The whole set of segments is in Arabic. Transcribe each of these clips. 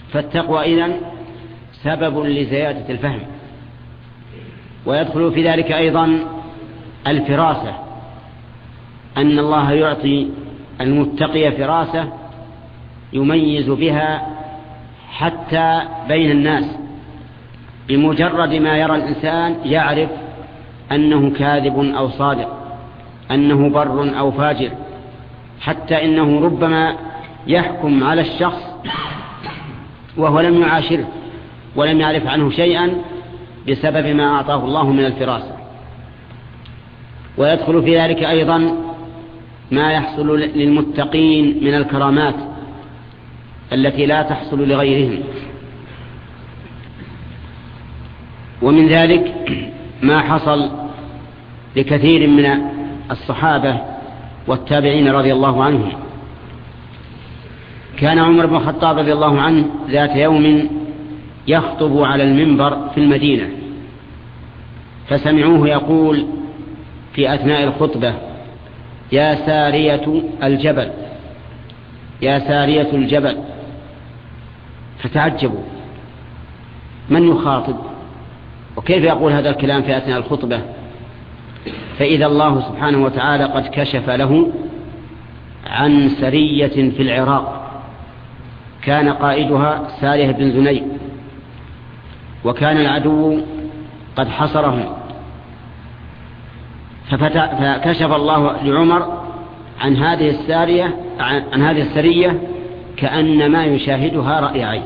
فالتقوى إذن سبب لزيادة الفهم. ويدخل في ذلك أيضا الفراسة، أن الله يعطي المتقي فراسة يميز بها حتى بين الناس، بمجرد ما يرى الإنسان يعرف أنه كاذب أو صادق، أنه بر أو فاجر، حتى إنه ربما يحكم على الشخص وهو لم يعاشره ولم يعرف عنه شيئا بسبب ما أعطاه الله من الفراسة. ويدخل في ذلك أيضا ما يحصل للمتقين من الكرامات التي لا تحصل لغيرهم. ومن ذلك ما حصل لكثير من الصحابة والتابعين رضي الله عنهم. كان عمر بن الخطاب رضي الله عنه ذات يوم يخطب على المنبر في المدينة، فسمعوه يقول في أثناء الخطبة: يا سارية الجبل، يا سارية الجبل. فتعجبوا، من يخاطب وكيف يقول هذا الكلام في أثناء الخطبة؟ فإذا الله سبحانه وتعالى قد كشف له عن سرية في العراق كان قائدها سارية بن زني، وكان العدو قد حصرهم، فكشف الله لعمر عن هذه السرية كأنما يشاهدها رأي عين،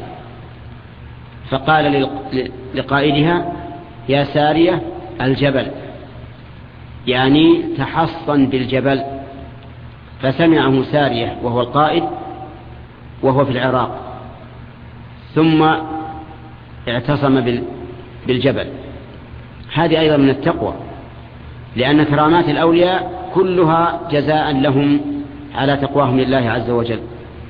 فقال لقائدها: يا سارية الجبل، يعني تحصن بالجبل. فسمعه سارية وهو القائد وهو في العراق، ثم اعتصم بالجبل. هذه أيضا من التقوى، لأن كرامات الأولياء كلها جزاء لهم على تقواهم لله عز وجل.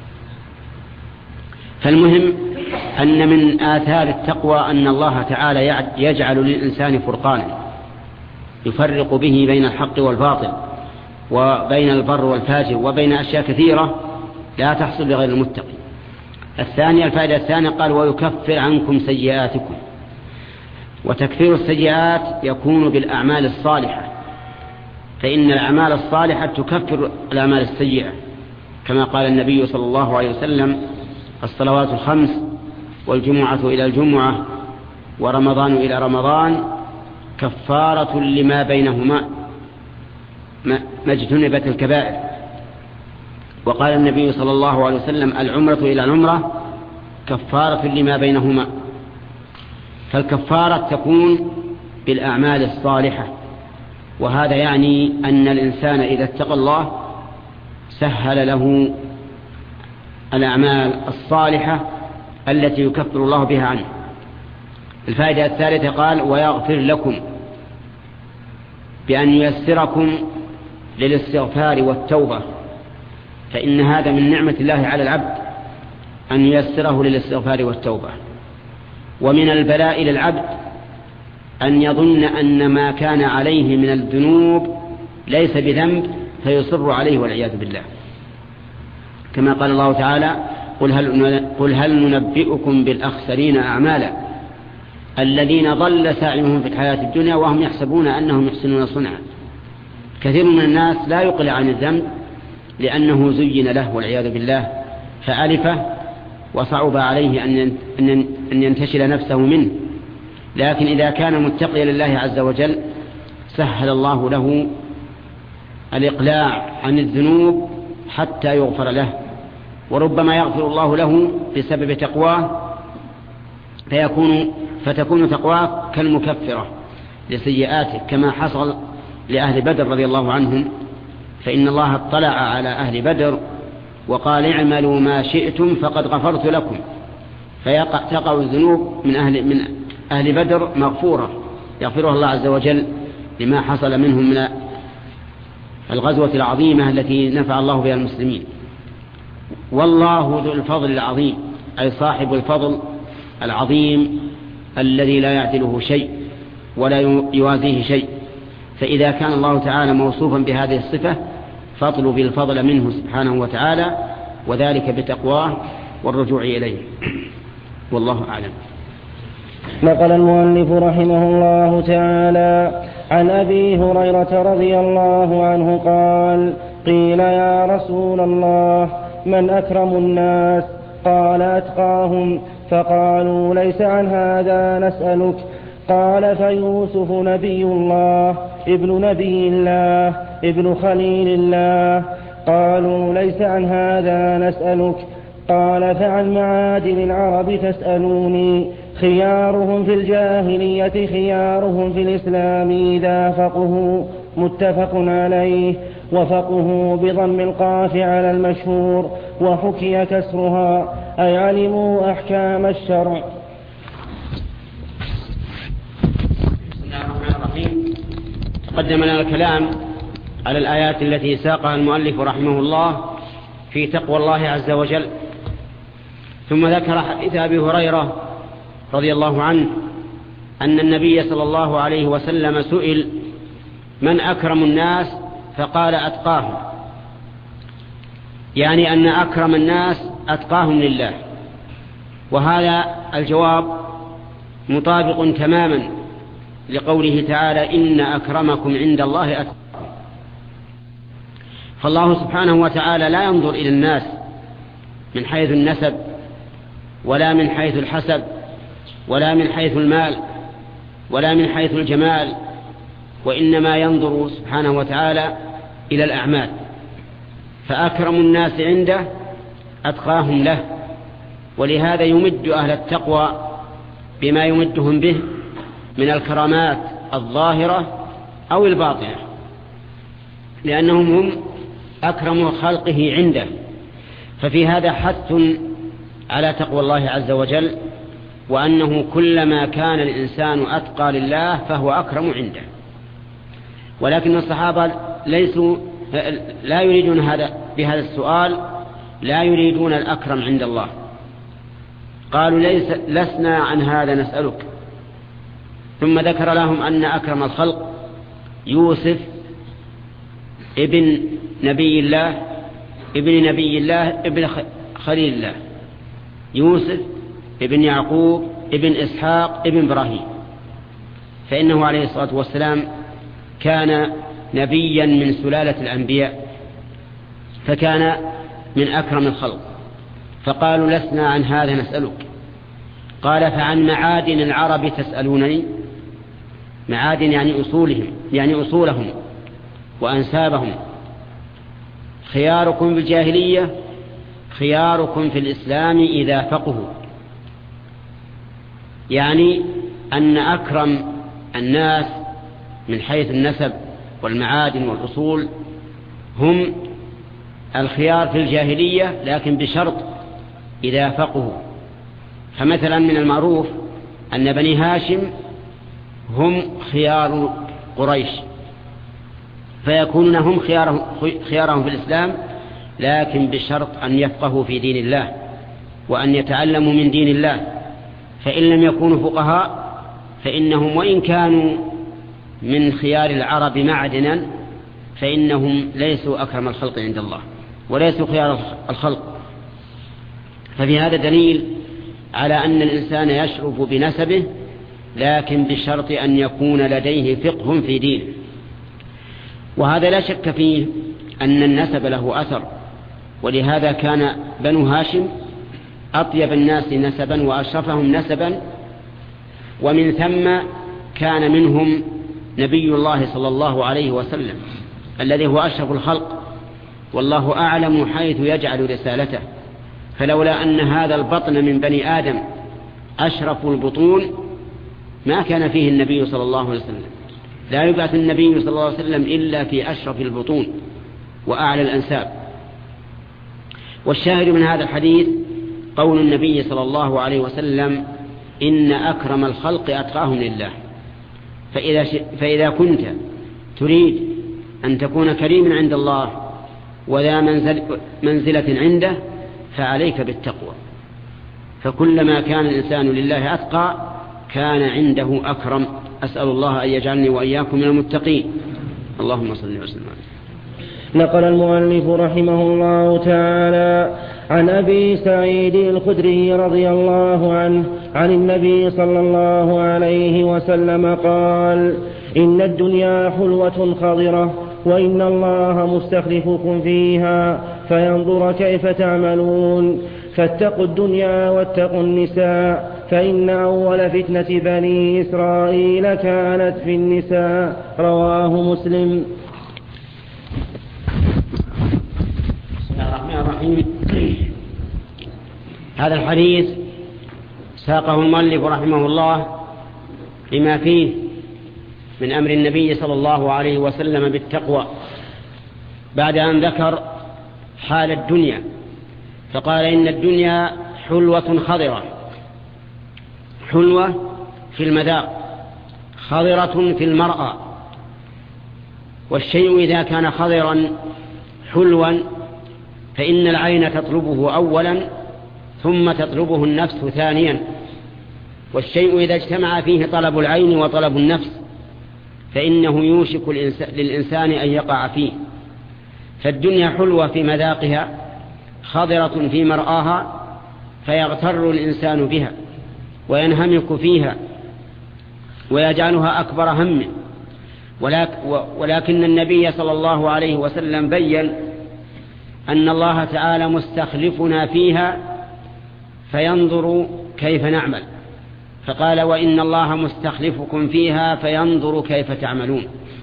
فالمهم أن من آثار التقوى أن الله تعالى يجعل للإنسان فرقانا يفرق به بين الحق والباطل وبين البر والفاجر وبين أشياء كثيرة لا تحصل لغير المتقي. الفائدة الثانية قال: ويكفر عنكم سيئاتكم. وتكفير السيئات يكون بالأعمال الصالحة، فإن الأعمال الصالحة تكفر الأعمال السيئة، كما قال النبي صلى الله عليه وسلم: الصلوات الخمس والجمعة إلى الجمعة ورمضان إلى رمضان كفارة لما بينهما ما اجتنبت الكبائر. وقال النبي صلى الله عليه وسلم: العمرة إلى العمرة كفارة لما بينهما. فالكفارة تكون بالأعمال الصالحة، وهذا يعني أن الإنسان إذا اتقى الله سهل له الأعمال الصالحة التي يكفر الله بها عنه. الفائدة الثالثة قال: ويغفر لكم، بأن ييسركم للاستغفار والتوبة، فإن هذا من نعمة الله على العبد أن ييسره للاستغفار والتوبة. ومن البلاء للعبد أن يظن أن ما كان عليه من الذنوب ليس بذنب فيصر عليه والعياذ بالله، كما قال الله تعالى: قل هل ننبئكم بالأخسرين أعمالا الذين ضل سعيهم في الحياة الدنيا وهم يحسبون أنهم يحسنون صنعا. كثير من الناس لا يقلع عن الذنب لأنه زين له والعياذ بالله فألفه وصعب عليه أن ينتشل نفسه منه، لكن إذا كان متقيا لله عز وجل سهل الله له الإقلاع عن الذنوب حتى يغفر له، وربما يغفر الله له بسبب تقواه فتكون تقواه كالمكفرة لسيئاته، كما حصل لأهل بدر رضي الله عنهم، فإن الله اطلع على أهل بدر وقال: اعملوا ما شئتم فقد غفرت لكم، فتقع الذنوب من أهل بدر مغفورة يغفرها الله عز وجل لما حصل منهم من الغزوة العظيمة التي نفع الله بها المسلمين. والله ذو الفضل العظيم، أي صاحب الفضل العظيم الذي لا يعدله شيء ولا يوازيه شيء. فإذا كان الله تعالى موصوفا بهذه الصفة فاطلب الفضل منه سبحانه وتعالى، وذلك بتقواه والرجوع إليه. والله أعلم. نقل المؤلف رحمه الله تعالى عن أبي هريرة رضي الله عنه قال: قيل يا رسول الله من أكرم الناس؟ قال: أتقاهم. فقالوا: ليس عن هذا نسألك. قال: فيوسف نبي الله ابن نبي الله ابن خليل الله. قالوا: ليس عن هذا نسألك. قال: فعن معادن العرب تسألوني؟ خيارهم في الجاهلية خيارهم في الإسلام إذا فقهوا. متفق عليه. وفقهوا بضم القاف على المشهور، وحكي كسرها أي علموا أحكام الشرع. بسم الله الرحمن الرحيم. تقدم لنا الكلام على الآيات التي ساقها المؤلف رحمه الله في تقوى الله عز وجل، ثم ذكر حديث أبي هريرة رضي الله عنه أن النبي صلى الله عليه وسلم سئل: من أكرم الناس؟ فقال: أتقاهم، يعني أن أكرم الناس أتقاهم لله. وهذا الجواب مطابق تماما لقوله تعالى: إن أكرمكم عند الله أتقاكم. فالله سبحانه وتعالى لا ينظر إلى الناس من حيث النسب، ولا من حيث الحسب، ولا من حيث المال، ولا من حيث الجمال، وإنما ينظر سبحانه وتعالى إلى الأعمال. فأكرم الناس عنده أتقاهم له، ولهذا يمد أهل التقوى بما يمدهم به من الكرامات الظاهرة أو الباطنة، لأنهم هم أكرم خلقه عنده. ففي هذا حث على تقوى الله عز وجل، وأنه كلما كان الإنسان أتقى لله فهو أكرم عنده. ولكن الصحابة لا يريدون بهذا السؤال لا يريدون الأكرم عند الله. قالوا: لسنا عن هذا نسألك. ثم ذكر لهم أن أكرم الخلق يوسف ابن نبي الله ابن خليل الله، يوسف ابن يعقوب ابن إسحاق ابن إبراهيم، فإنه عليه الصلاة والسلام كان نبيا من سلالة الأنبياء، فكان من أكرم الخلق. فقالوا: لسنا عن هذا نسألك. قال: فعن معادن العرب تسألونني؟ معادن يعني أصولهم وأنسابهم. خياركم في الجاهلية خياركم في الإسلام إذا فقهوا، يعني أن أكرم الناس من حيث النسب والمعادن والأصول هم الخيار في الجاهلية، لكن بشرط إذا فقهوا. فمثلا من المعروف أن بني هاشم هم خيار قريش، فيكونون هم خيارهم في الإسلام، لكن بشرط أن يفقهوا في دين الله وأن يتعلموا من دين الله. فإن لم يكونوا فقهاء فإنهم وإن كانوا من خيار العرب معدنا فإنهم ليسوا أكرم الخلق عند الله وليسوا خيار الخلق. ففي هذا دليل على أن الإنسان يشرف بنسبه، لكن بشرط أن يكون لديه فقه في دينه. وهذا لا شك فيه أن النسب له أثر، ولهذا كان بنو هاشم أطيب الناس نسبا وأشرفهم نسبا، ومن ثم كان منهم نبي الله صلى الله عليه وسلم الذي هو أشرف الخلق، والله أعلم حيث يجعل رسالته. فلولا أن هذا البطن من بني آدم أشرف البطون ما كان فيه النبي صلى الله عليه وسلم. لا يبعث النبي صلى الله عليه وسلم إلا في أشرف البطون وأعلى الأنساب. والشاهد من هذا الحديث قول النبي صلى الله عليه وسلم: إن أكرم الخلق أتقاهم لله. فإذا كنت تريد أن تكون كريما عند الله وذا منزلة عنده فعليك بالتقوى، فكلما كان الإنسان لله أتقى كان عنده أكرم. أسأل الله أن يجعلني وإياكم من المتقين. اللهم صل وسلم. نقل المؤلف رحمه الله تعالى عن أبي سعيد الخدري رضي الله عنه عن النبي صلى الله عليه وسلم قال: إن الدنيا حلوة خضرة، وإن الله مستخلفكم فيها فينظر كيف تعملون، فاتقوا الدنيا واتقوا النساء، فإن أول فتنة بني إسرائيل كانت في النساء. رواه مسلم. بسم الله الرحمن الرحيم. هذا الحديث ساقه المؤلف رحمه الله لما فيه من أمر النبي صلى الله عليه وسلم بالتقوى، بعد أن ذكر حال الدنيا فقال: إن الدنيا حلوة خضرة، حلوة في المذاق، خضرة في المرأة. والشيء إذا كان خضرا حلوا فإن العين تطلبه أولا ثم تطلبه النفس ثانيا، والشيء إذا اجتمع فيه طلب العين وطلب النفس فإنه يوشك للإنسان أن يقع فيه. فالدنيا حلوة في مذاقها، خضرة في مرآها، فيغتر الإنسان بها وينهمك فيها ويجعلها أكبر هم. ولكن النبي صلى الله عليه وسلم بيّن أن الله تعالى مستخلفنا فيها فينظر كيف نعمل، فقال: وإن الله مستخلفكم فيها فينظر كيف تعملون.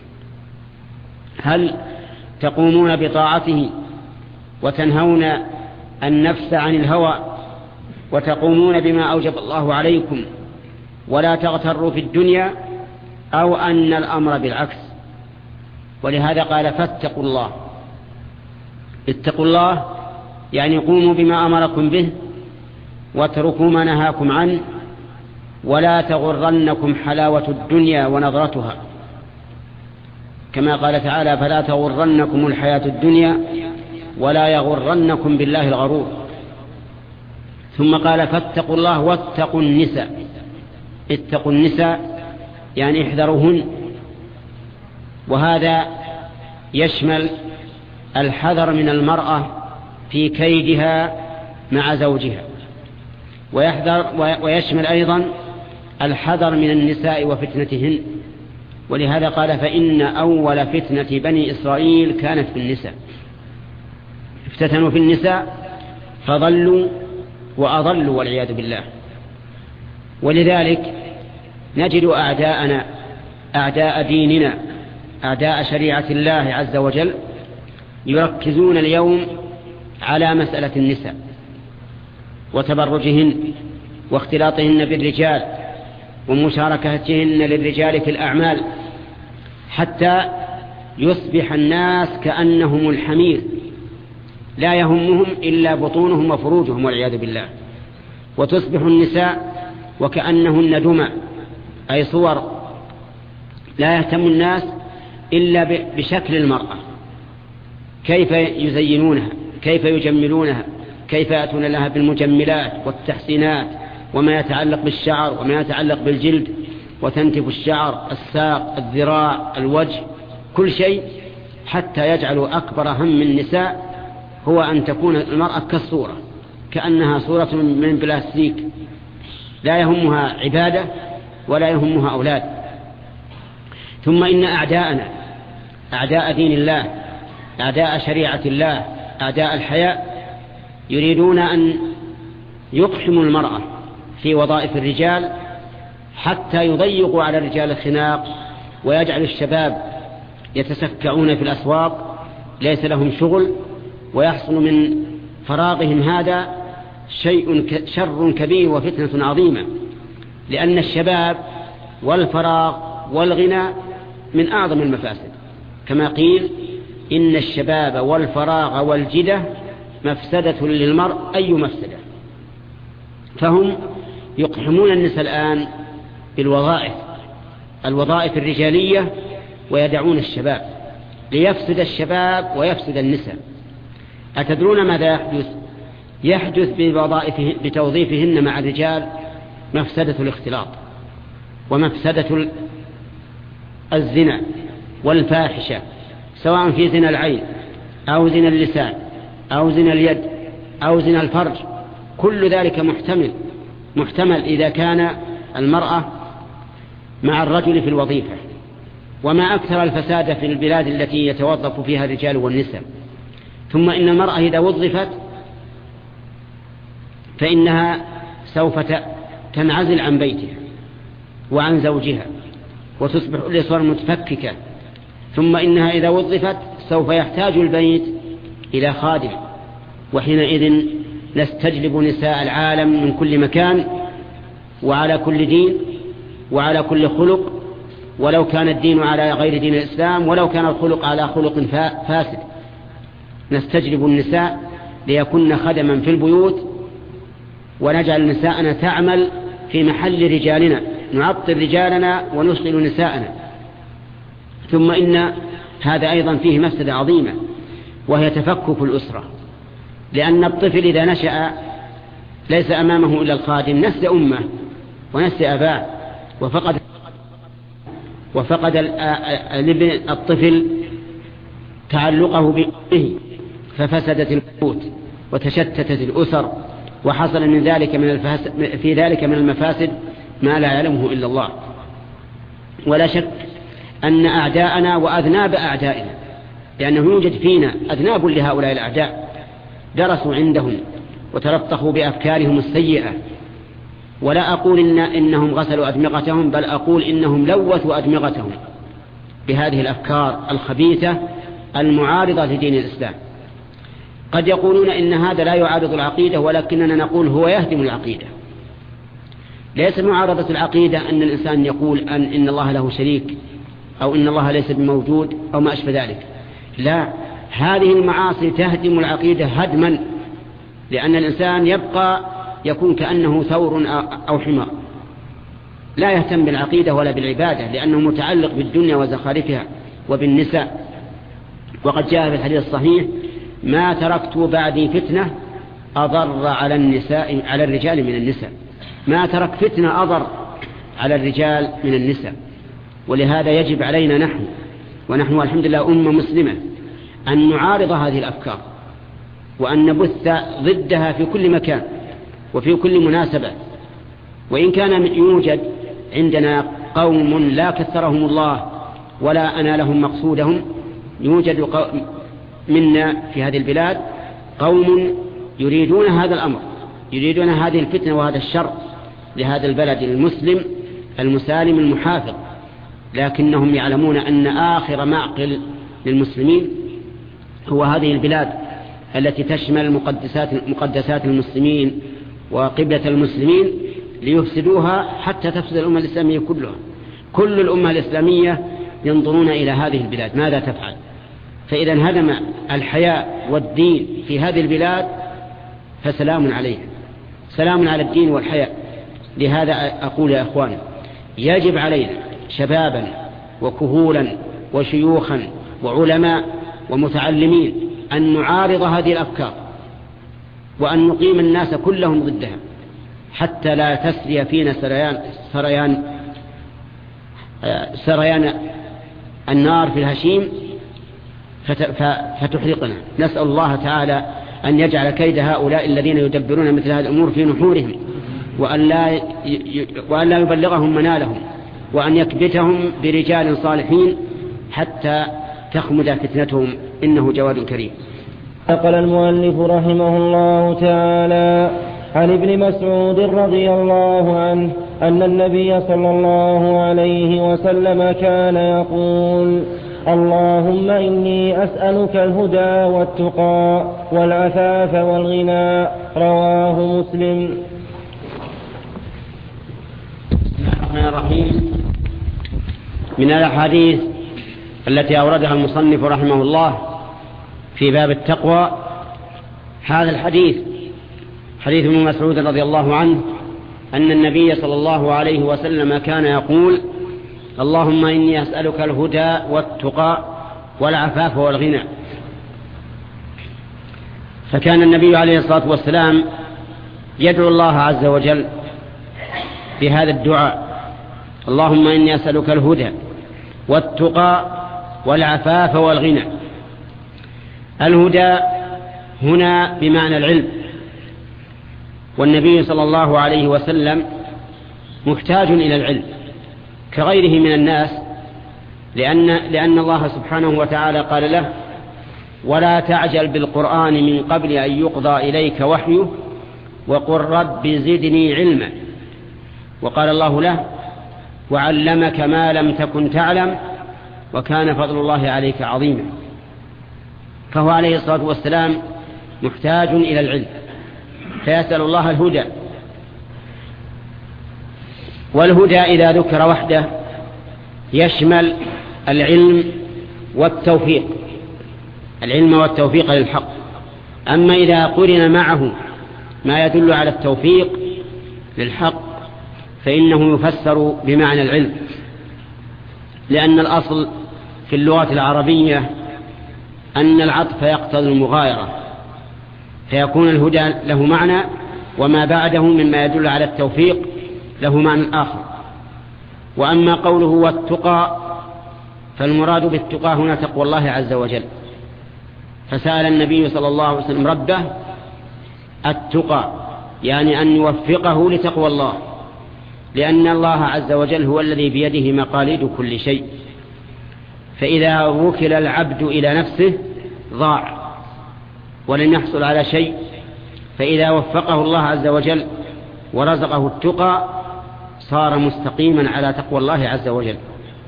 هل تقومون بطاعته وتنهون النفس عن الهوى وتقومون بما أوجب الله عليكم ولا تغتروا في الدنيا، أو أن الأمر بالعكس؟ ولهذا قال: فاتقوا الله. اتقوا الله يعني قوموا بما أمركم به واتركوا ما نهاكم عنه، ولا تغرنكم حلاوة الدنيا ونظرتها، كما قال تعالى: فلا تغرنكم الحياة الدنيا ولا يغرنكم بالله الغرور. ثم قال: فاتقوا الله واتقوا النساء. اتقوا النساء يعني احذروهن، وهذا يشمل الحذر من المرأة في كيدها مع زوجها، ويشمل أيضا الحذر من النساء وفتنتهن. ولهذا قال: فإن أول فتنة بني إسرائيل كانت في النساء. افتتنوا في النساء فضلوا وأضلوا والعياذ بالله. ولذلك نجد أعداءنا، أعداء ديننا، أعداء شريعة الله عز وجل، يركزون اليوم على مسألة النساء وتبرجهن واختلاطهن بالرجال ومشاركتهن للرجال في الأعمال، حتى يصبح الناس كأنهم الحمير، لا يهمهم إلا بطونهم وفروجهم والعياذ بالله. وتصبح النساء وكأنهن دمى، أي صور، لا يهتم الناس إلا بشكل المرأة، كيف يزينونها، كيف يجملونها، كيف يأتون لها بالمجملات والتحسينات، وما يتعلق بالشعر وما يتعلق بالجلد، وتنتف الشعر، الساق، الذراع، الوجه، كل شيء، حتى يجعلوا أكبر هم النساء هو أن تكون المرأة كالصورة، كأنها صورة من بلاستيك، لا يهمها عبادة ولا يهمها أولاد. ثم إن أعداءنا، أعداء دين الله، أعداء شريعة الله، أعداء الحياة، يريدون أن يقحموا المرأة في وظائف الرجال حتى يضيقوا على الرجال الخناق، ويجعل الشباب يتسكعون في الأسواق ليس لهم شغل، ويحصل من فراغهم هذا شر كبير وفتنة عظيمة. لأن الشباب والفراغ والغنى من أعظم المفاسد، كما قيل: إن الشباب والفراغ والجدة مفسدة للمرء أي مفسدة. فهم يقحمون النساء الآن بالوظائف، الوظائف الرجالية، ويدعون الشباب، ليفسد الشباب ويفسد النساء. أتدرون ماذا يحدث؟ يحدث بتوظيفهن مع الرجال مفسدة الاختلاط، ومفسدة الزنا والفاحشة، سواء في زنا العين أو زنا اللسان أو زنا اليد أو زنا الفرج، كل ذلك محتمل إذا كان المرأة مع الرجل في الوظيفة. وما أكثر الفساد في البلاد التي يتوظف فيها الرجال والنساء. ثم إن المرأة إذا وظفت فإنها سوف تنعزل عن بيتها وعن زوجها وتصبح الأسرة متفككة. ثم إنها إذا وظفت سوف يحتاج البيت إلى خادم، وحينئذ نستجلب نساء العالم من كل مكان وعلى كل دين وعلى كل خلق، ولو كان الدين على غير دين الإسلام، ولو كان الخلق على خلق فاسد. نستجلب النساء ليكن خدما في البيوت، ونجعل نساءنا تعمل في محل رجالنا، نعطل رجالنا ونشغل نساءنا. ثم إن هذا أيضا فيه مفسدة عظيمة، وهي تفكك الأسرة، لأن الطفل إذا نشأ ليس أمامه إلا الخادم، نسي أمه ونسي أباه، وفقد الطفل تعلقه به، ففسدت البيوت وتشتتت الأسر، وحصل في ذلك من المفاسد ما لا يعلمه إلا الله. ولا شك أن أعداءنا وأذناب أعدائنا، لأنه يوجد فينا أذناب لهؤلاء الأعداء درسوا عندهم وترطخوا بأفكارهم السيئة. ولا أقول إنهم غسلوا أدمغتهم، بل أقول إنهم لوثوا أدمغتهم بهذه الأفكار الخبيثة المعارضة لدين الإسلام. قد يقولون إن هذا لا يعارض العقيدة، ولكننا نقول هو يهدم العقيدة. ليس معارضة العقيدة أن الإنسان يقول إن الله له شريك، أو إن الله ليس بموجود، أو ما أشبه ذلك. لا، هذه المعاصي تهدم العقيدة هدما، لأن الإنسان يكون كأنه ثور أو حمار، لا يهتم بالعقيدة ولا بالعبادة، لأنه متعلق بالدنيا وزخارفها وبالنساء. وقد جاء في الحديث الصحيح: ما تركت بعدي فتنة أضر على الرجال من النساء. ما ترك فتنة أضر على الرجال من النساء. ولهذا يجب علينا ونحن الحمد لله أمة مسلمة أن نعارض هذه الأفكار، وأن نبث ضدها في كل مكان وفي كل مناسبة. وإن كان يوجد عندنا قوم لا كثرهم الله ولا أنالهم مقصودهم، يوجد منا في هذه البلاد قوم يريدون هذا الأمر، يريدون هذه الفتنة وهذا الشر لهذا البلد المسلم المسالم المحافظ، لكنهم يعلمون أن آخر معقل للمسلمين هو هذه البلاد التي تشمل مقدسات المسلمين وقبلة المسلمين، ليفسدوها حتى تفسد الأمة الإسلامية كلها. كل الأمة الإسلامية ينظرون إلى هذه البلاد ماذا تفعل. فإذا انهدم الحياء والدين في هذه البلاد فسلام عليها، سلام على الدين والحياء. لهذا أقول يا أخواني، يجب علينا شبابا وكهولا وشيوخا وعلماء ومتعلمين أن نعارض هذه الأفكار، وأن نقيم الناس كلهم ضدها، حتى لا تسري فينا سريان النار في الهشيم فتحرقنا. نسأل الله تعالى أن يجعل كيد هؤلاء الذين يدبرون مثل هذه الأمور في نحورهم، وأن لا يبلغهم منالهم، وأن يكبتهم برجال صالحين حتى تخمد فتنتهم، إنه جواد كريم. نقل المؤلف رحمه الله تعالى عن ابن مسعود رضي الله عنه أن النبي صلى الله عليه وسلم كان يقول: اللهم إني أسألك الهدى والتقى والعفاف والغنى. رواه مسلم. الرحمن الرحيم. من الأحاديث التي أوردها المصنف رحمه الله في باب التقوى هذا الحديث، حديث ابن مسعود رضي الله عنه أن النبي صلى الله عليه وسلم كان يقول: اللهم إني أسألك الهدى والتقى والعفاف والغنى. فكان النبي عليه الصلاة والسلام يدعو الله عز وجل بهذا الدعاء: اللهم إني أسألك الهدى والتقى والعفاف والغنى. الهدى هنا بمعنى العلم، والنبي صلى الله عليه وسلم محتاج إلى العلم كغيره من الناس، لأن الله سبحانه وتعالى قال له: ولا تعجل بالقرآن من قبل أن يقضى إليك وحيه وقل رب زدني علما. وقال الله له: وعلمك ما لم تكن تعلم وكان فضل الله عليك عظيما. فهو عليه الصلاة والسلام محتاج إلى العلم، فيسأل الله الهدى. والهدى إذا ذكر وحده يشمل العلم والتوفيق للحق. أما إذا قرن معه ما يدل على التوفيق للحق فإنه يفسر بمعنى العلم، لأن الأصل في اللغة العربية أن العطف يقتضي المغايرة، فيكون الهدى له معنى وما بعده مما يدل على التوفيق له معنى آخر. وأما قوله والتقى فالمراد بالتقى هنا تقوى الله عز وجل، فسأل النبي صلى الله عليه وسلم ربه التقى، يعني أن يوفقه لتقوى الله، لأن الله عز وجل هو الذي بيده مقاليد كل شيء، فإذا وكل العبد إلى نفسه ضاع ولن يحصل على شيء، فإذا وفقه الله عز وجل ورزقه التقى صار مستقيما على تقوى الله عز وجل.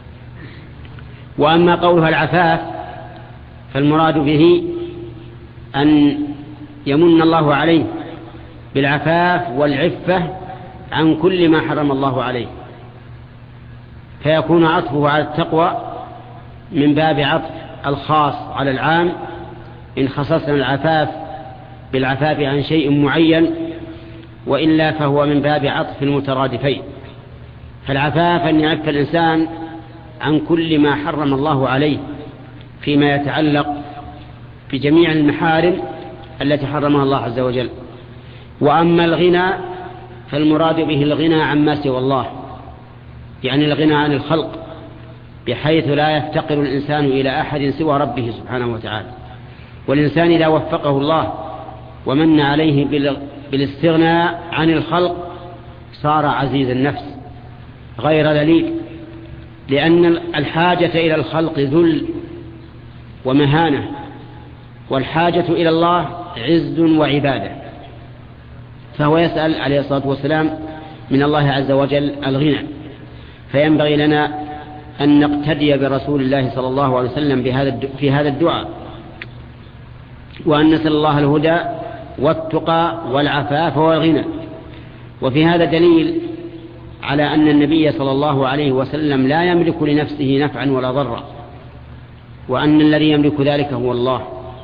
وأما قولها العفاف فالمراد به أن يمن الله عليه بالعفاف والعفة عن كل ما حرم الله عليه، فيكون عطفه على التقوى من باب عطف الخاص على العام، إن خصصنا العفاف بالعفاف عن شيء معين، وإلا فهو من باب عطف المترادفين. فالعفاف أن يعف الإنسان عن كل ما حرم الله عليه فيما يتعلق بجميع المحارم التي حرمها الله عز وجل. وأما الغنى فالمراد به الغنى عما سوى الله، يعني الغنى عن الخلق، بحيث لا يفتقر الإنسان إلى أحد سوى ربه سبحانه وتعالى. والإنسان إذا وفقه الله ومن عليه بالاستغناء عن الخلق صار عزيز النفس غير ذليل، لأن الحاجة إلى الخلق ذل ومهانة، والحاجة إلى الله عز وعبادة. فهو يسأل عليه الصلاة والسلام من الله عز وجل الغنى، فينبغي لنا أن نقتدي برسول الله صلى الله عليه وسلم في هذا الدعاء، وأن نسأل الله الهدى والتقى والعفاف والغنى. وفي هذا دليل على أن النبي صلى الله عليه وسلم لا يملك لنفسه نفعا ولا ضرا، وأن الذي يملك ذلك هو الله.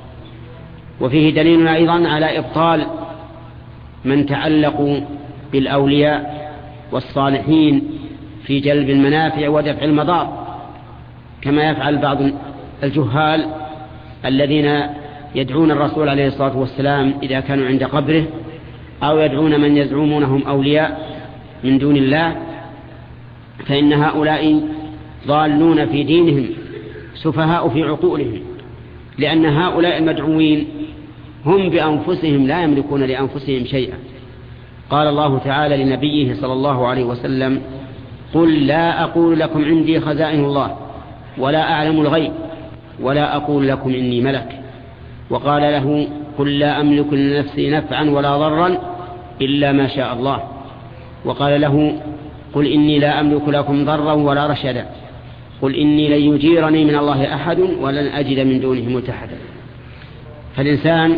وفيه دليل أيضا على إبطال من تعلقوا بالأولياء والصالحين في جلب المنافع ودفع المضار، كما يفعل بعض الجهال الذين يدعون الرسول عليه الصلاة والسلام إذا كانوا عند قبره، أو يدعون من يزعمونهم أولياء من دون الله، فإن هؤلاء ضالون في دينهم سفهاء في عقولهم، لأن هؤلاء المدعوين هم بأنفسهم لا يملكون لأنفسهم شيئا. قال الله تعالى لنبيه صلى الله عليه وسلم: قل لا أقول لكم عندي خزائن الله ولا أعلم الغيب ولا أقول لكم إني ملك. وقال له: قل لا أملك لنفسي نفعا ولا ضرا إلا ما شاء الله. وقال له: قل إني لا أملك لكم ضرا ولا رشدا. قل إني لن يجيرني من الله أحد ولن أجد من دونه ملتحدا. فالإنسان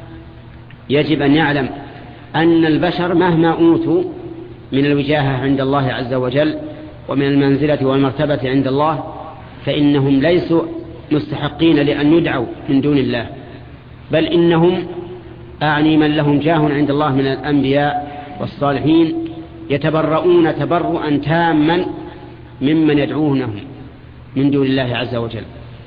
يجب أن يعلم أن البشر مهما أوتوا من الوجاهة عند الله عز وجل ومن المنزلة والمرتبة عند الله، فإنهم ليسوا مستحقين لأن يدعوا من دون الله، بل إنهم أعني من لهم جاه عند الله من الأنبياء والصالحين يتبرؤون تبرؤا تاما ممن يدعونهم من دون الله عز وجل.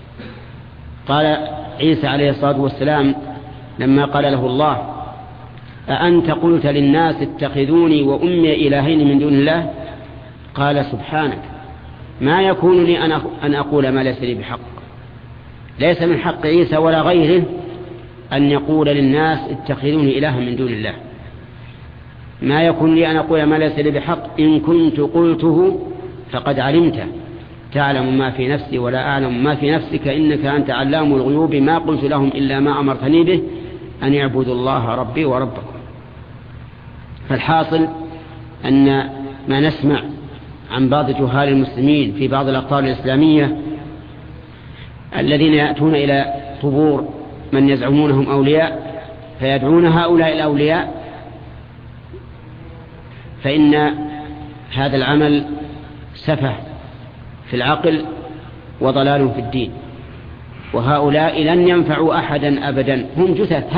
قال عيسى عليه الصلاة والسلام لما قال له الله: أأنت قلت للناس اتخذوني وأمي إلهين من دون الله؟ قال: سبحانك ما يكون لي أن أقول ما ليس لي بحق. ليس من حق عيسى ولا غيره أن يقول للناس اتخذوني إلها من دون الله، ما يكون لي أن أقول ما ليس لي بحق، إن كنت قلته فقد علمته، تعلم ما في نفسي ولا أعلم ما في نفسك، إنك أنت علام الغيوب، ما قلت لهم إلا ما أمرتني به أن يعبدوا الله ربي وربكم. فالحاصل أن ما نسمع عن بعض جهال المسلمين في بعض الأقطار الإسلامية الذين يأتون إلى قبور من يزعمونهم أولياء فيدعون هؤلاء الأولياء، فإن هذا العمل سفه في العقل وضلال في الدين، وهؤلاء لن ينفعوا أحدا أبدا، هم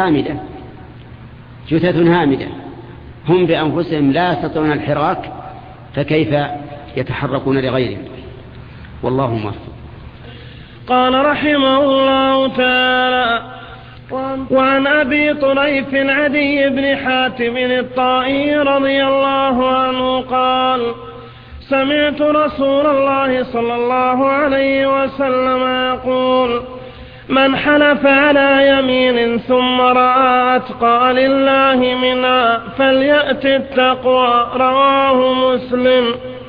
جثث هامدة، هم بأنفسهم لا يستطيعون الحراك، فكيف يتحركون لغيرهم؟ والله موفق. قال رحمه الله تعالى: وعن أبي طريف عدي بن حاتم الطائي رضي الله عنه قال: سمعت رسول الله صلى الله عليه وسلم يقول: من حلف على يمين ثم رأى أتقى لله منها فليأت التقوى. رواه مسلم.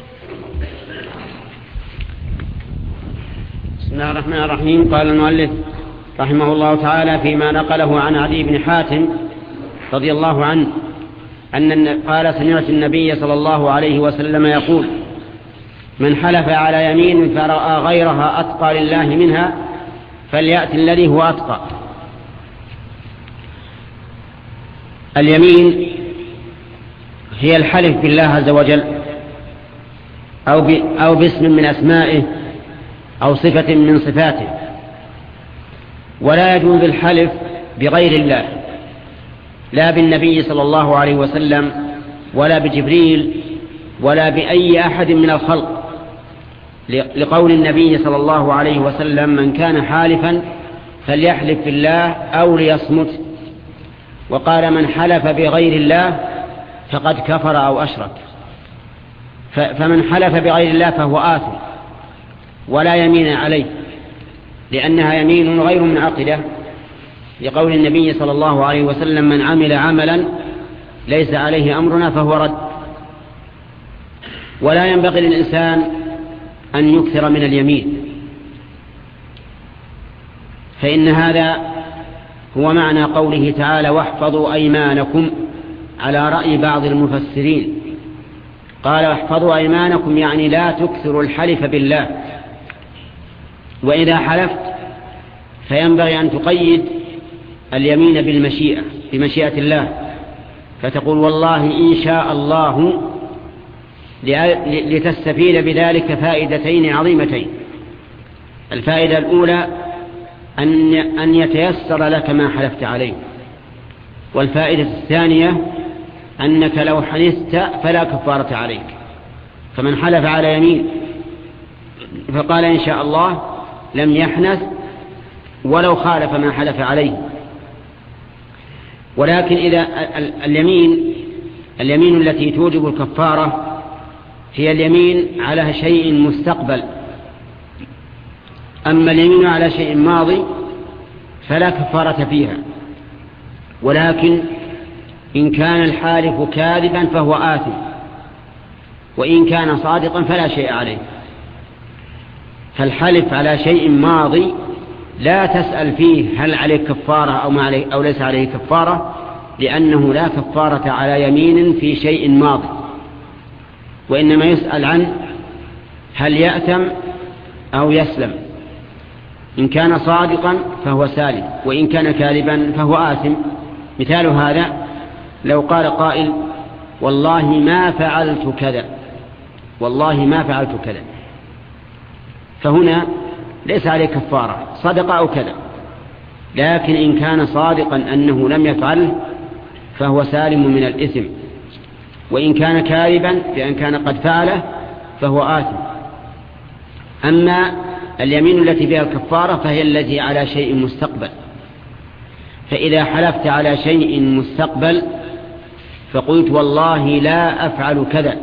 بسم الله الرحمن الرحيم. قال المؤلف رحمه الله تعالى فيما نقله عن عدي بن حاتم رضي الله عنه قال: سمعت النبي صلى الله عليه وسلم يقول: من حلف على يمين فرأى غيرها أتقى لله منها فليأت الذي هو أتقى. اليمين هي الحلف بالله عز وجل أو باسم من أسمائه أو صفة من صفاته، ولا يجوز الحلف بغير الله، لا بالنبي صلى الله عليه وسلم ولا بجبريل ولا بأي أحد من الخلق، لقول النبي صلى الله عليه وسلم: من كان حالفا فليحلف بالله أو ليصمت. وقال: من حلف بغير الله فقد كفر أو أشرك. فمن حلف بغير الله فهو آثم ولا يمين عليه، لأنها يمين غير منعقدة، لقول النبي صلى الله عليه وسلم: من عمل عملا ليس عليه أمرنا فهو رد. ولا ينبغي للإنسان أن يكثر من اليمين، فإن هذا هو معنى قوله تعالى: واحفظوا أيمانكم، على رأي بعض المفسرين قال: واحفظوا أيمانكم يعني لا تكثروا الحلف بالله. وإذا حلفت فينبغي أن تقيد اليمين بالمشيئة، بمشيئة الله، فتقول: والله إن شاء الله، لتستفيد بذلك فائدتين عظيمتين. الفائدة الأولى أن يتيسر لك ما حلفت عليه، والفائدة الثانية أنك لو حنثت فلا كفارة عليك. فمن حلف على يمين فقال إن شاء الله لم يحنث ولو خالف ما حلف عليه. ولكن إذا اليمين التي توجب الكفارة هي اليمين على شيء مستقبل، أما اليمين على شيء ماضي فلا كفارة فيها. ولكن إن كان الحالف كاذبا فهو آثم، وإن كان صادقا فلا شيء عليه. فالحلف على شيء ماضي لا تسأل فيه هل عليه كفارة أو ليس عليه كفارة، لأنه لا كفارة على يمين في شيء ماضي، وإنما يسأل عن هل يأثم أو يسلم. إن كان صادقا فهو سالم، وإن كان كاذبا فهو آثم. مثال هذا لو قال قائل: والله ما فعلت كذا، والله ما فعلت كذا، فهنا ليس عليه كفارة، صدق أو كذا. لكن إن كان صادقا أنه لم يفعله فهو سالم من الإثم، وإن كان كاذبا بأن كان قد فعله فهو آثم. أما اليمين التي فيها الكفارة فهي التي على شيء مستقبل. فإذا حلفت على شيء مستقبل فقلت والله لا أفعل كذا،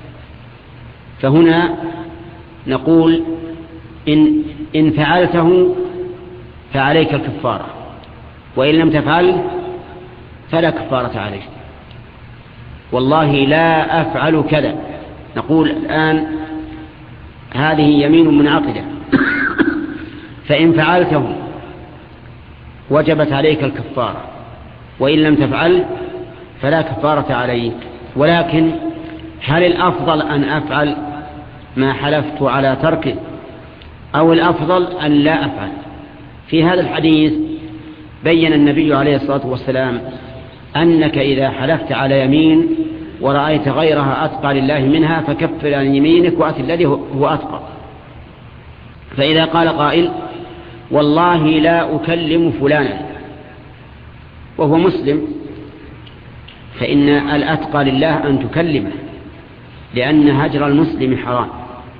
فهنا نقول إن فعلته فعليك الكفارة، وإن لم تفعل فلا كفارة عليك. والله لا أفعل كذا، نقول الآن هذه يمين منعقدة، فإن فعلته وجبت عليك الكفارة، وإن لم تفعل فلا كفارة عليك. ولكن هل الأفضل أن أفعل ما حلفت على تركه أو الأفضل أن لا أفعل؟ في هذا الحديث بين النبي عليه الصلاة والسلام أنك إذا حلفت على يمين ورأيت غيرها أتقى لله منها فكفر عن يمينك وأت الذي هو أتقى. فإذا قال قائل والله لا أكلم فلانا وهو مسلم، فإن الأتقى لله أن تكلمه، لأن هجر المسلم حرام،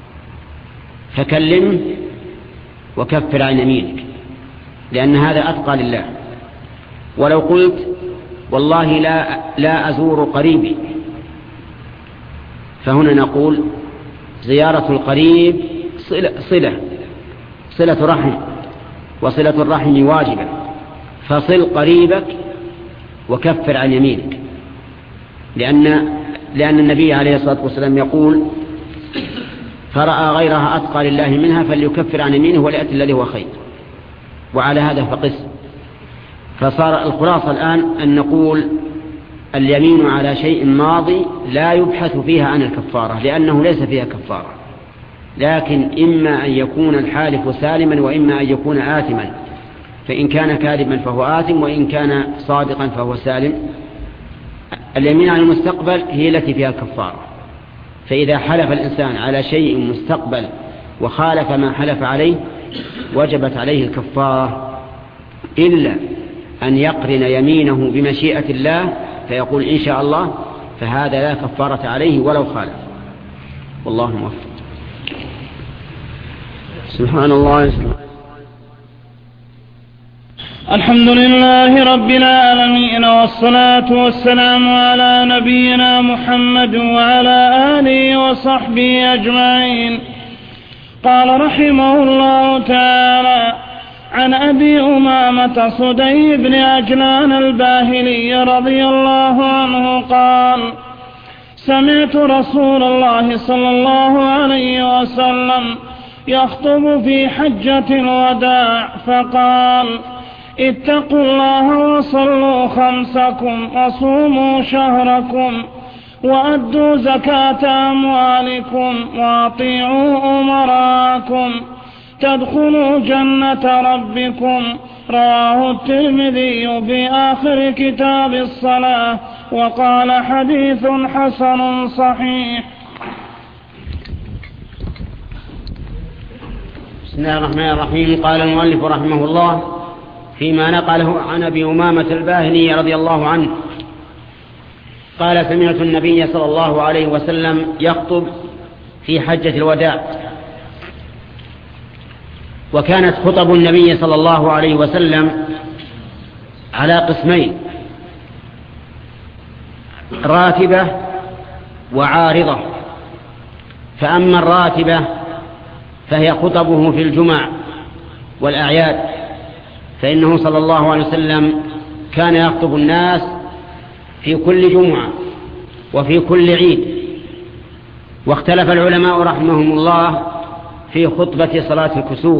فكلمه وكفر عن يمينك، لأن هذا أتقى لله. ولو قلت والله لا أزور قريبي، فهنا نقول زيارة القريب صلة رحم، وصلة الرحم واجبة، فصل قريبك وكفر عن يمينك، لأن النبي عليه الصلاة والسلام يقول فرأى غيرها أتقى لله منها فليكفر عن يمينه وليأتي الذي هو خير. وعلى هذا فقس. فصار الخلاصة الآن أن نقول اليمين على شيء ماضي لا يبحث فيها عن الكفارة، لأنه ليس فيها كفارة، لكن إما أن يكون الحالف سالما وإما أن يكون آثما، فإن كان كاذبا فهو آثم، وإن كان صادقا فهو سالم. اليمين على المستقبل هي التي فيها الكفارة، فإذا حلف الإنسان على شيء مستقبل وخالف ما حلف عليه وجبت عليه الكفارة، إلا أن يقرن يمينه بمشيئة الله فيقول إن شاء الله، فهذا لا كفارة عليه ولو خالف. والله موفق. سبحان الله. الحمد لله رب العالمين، والصلاة والسلام على نبينا محمد وعلى آله وصحبه أجمعين. قال رحمه الله تعالى: عن أبي أمامة صدي بن عجلان الباهلي رضي الله عنه قال: سمعت رسول الله صلى الله عليه وسلم يخطب في حجة الوداع فقال: اتقوا الله وصلوا خمسكم وصوموا شهركم وأدوا زكاة أموالكم وأطيعوا أمراءكم تدخلوا جنة ربكم. رواه الترمذي في آخر كتاب الصلاة وقال حديث حسن صحيح. بسم الله الرحمن الرحيم. قال المؤلف رحمه الله فيما نقله عن أبي أمامة الباهلي رضي الله عنه قال: سمعت النبي صلى الله عليه وسلم يخطب في حجة الوداع. وكانت خطب النبي صلى الله عليه وسلم على قسمين: راتبة وعارضة. فأما الراتبة فهي خطبه في الجمع والأعياد، فإنه صلى الله عليه وسلم كان يخطب الناس في كل جمعة وفي كل عيد. واختلف العلماء رحمهم الله في خطبة صلاة الكسوف،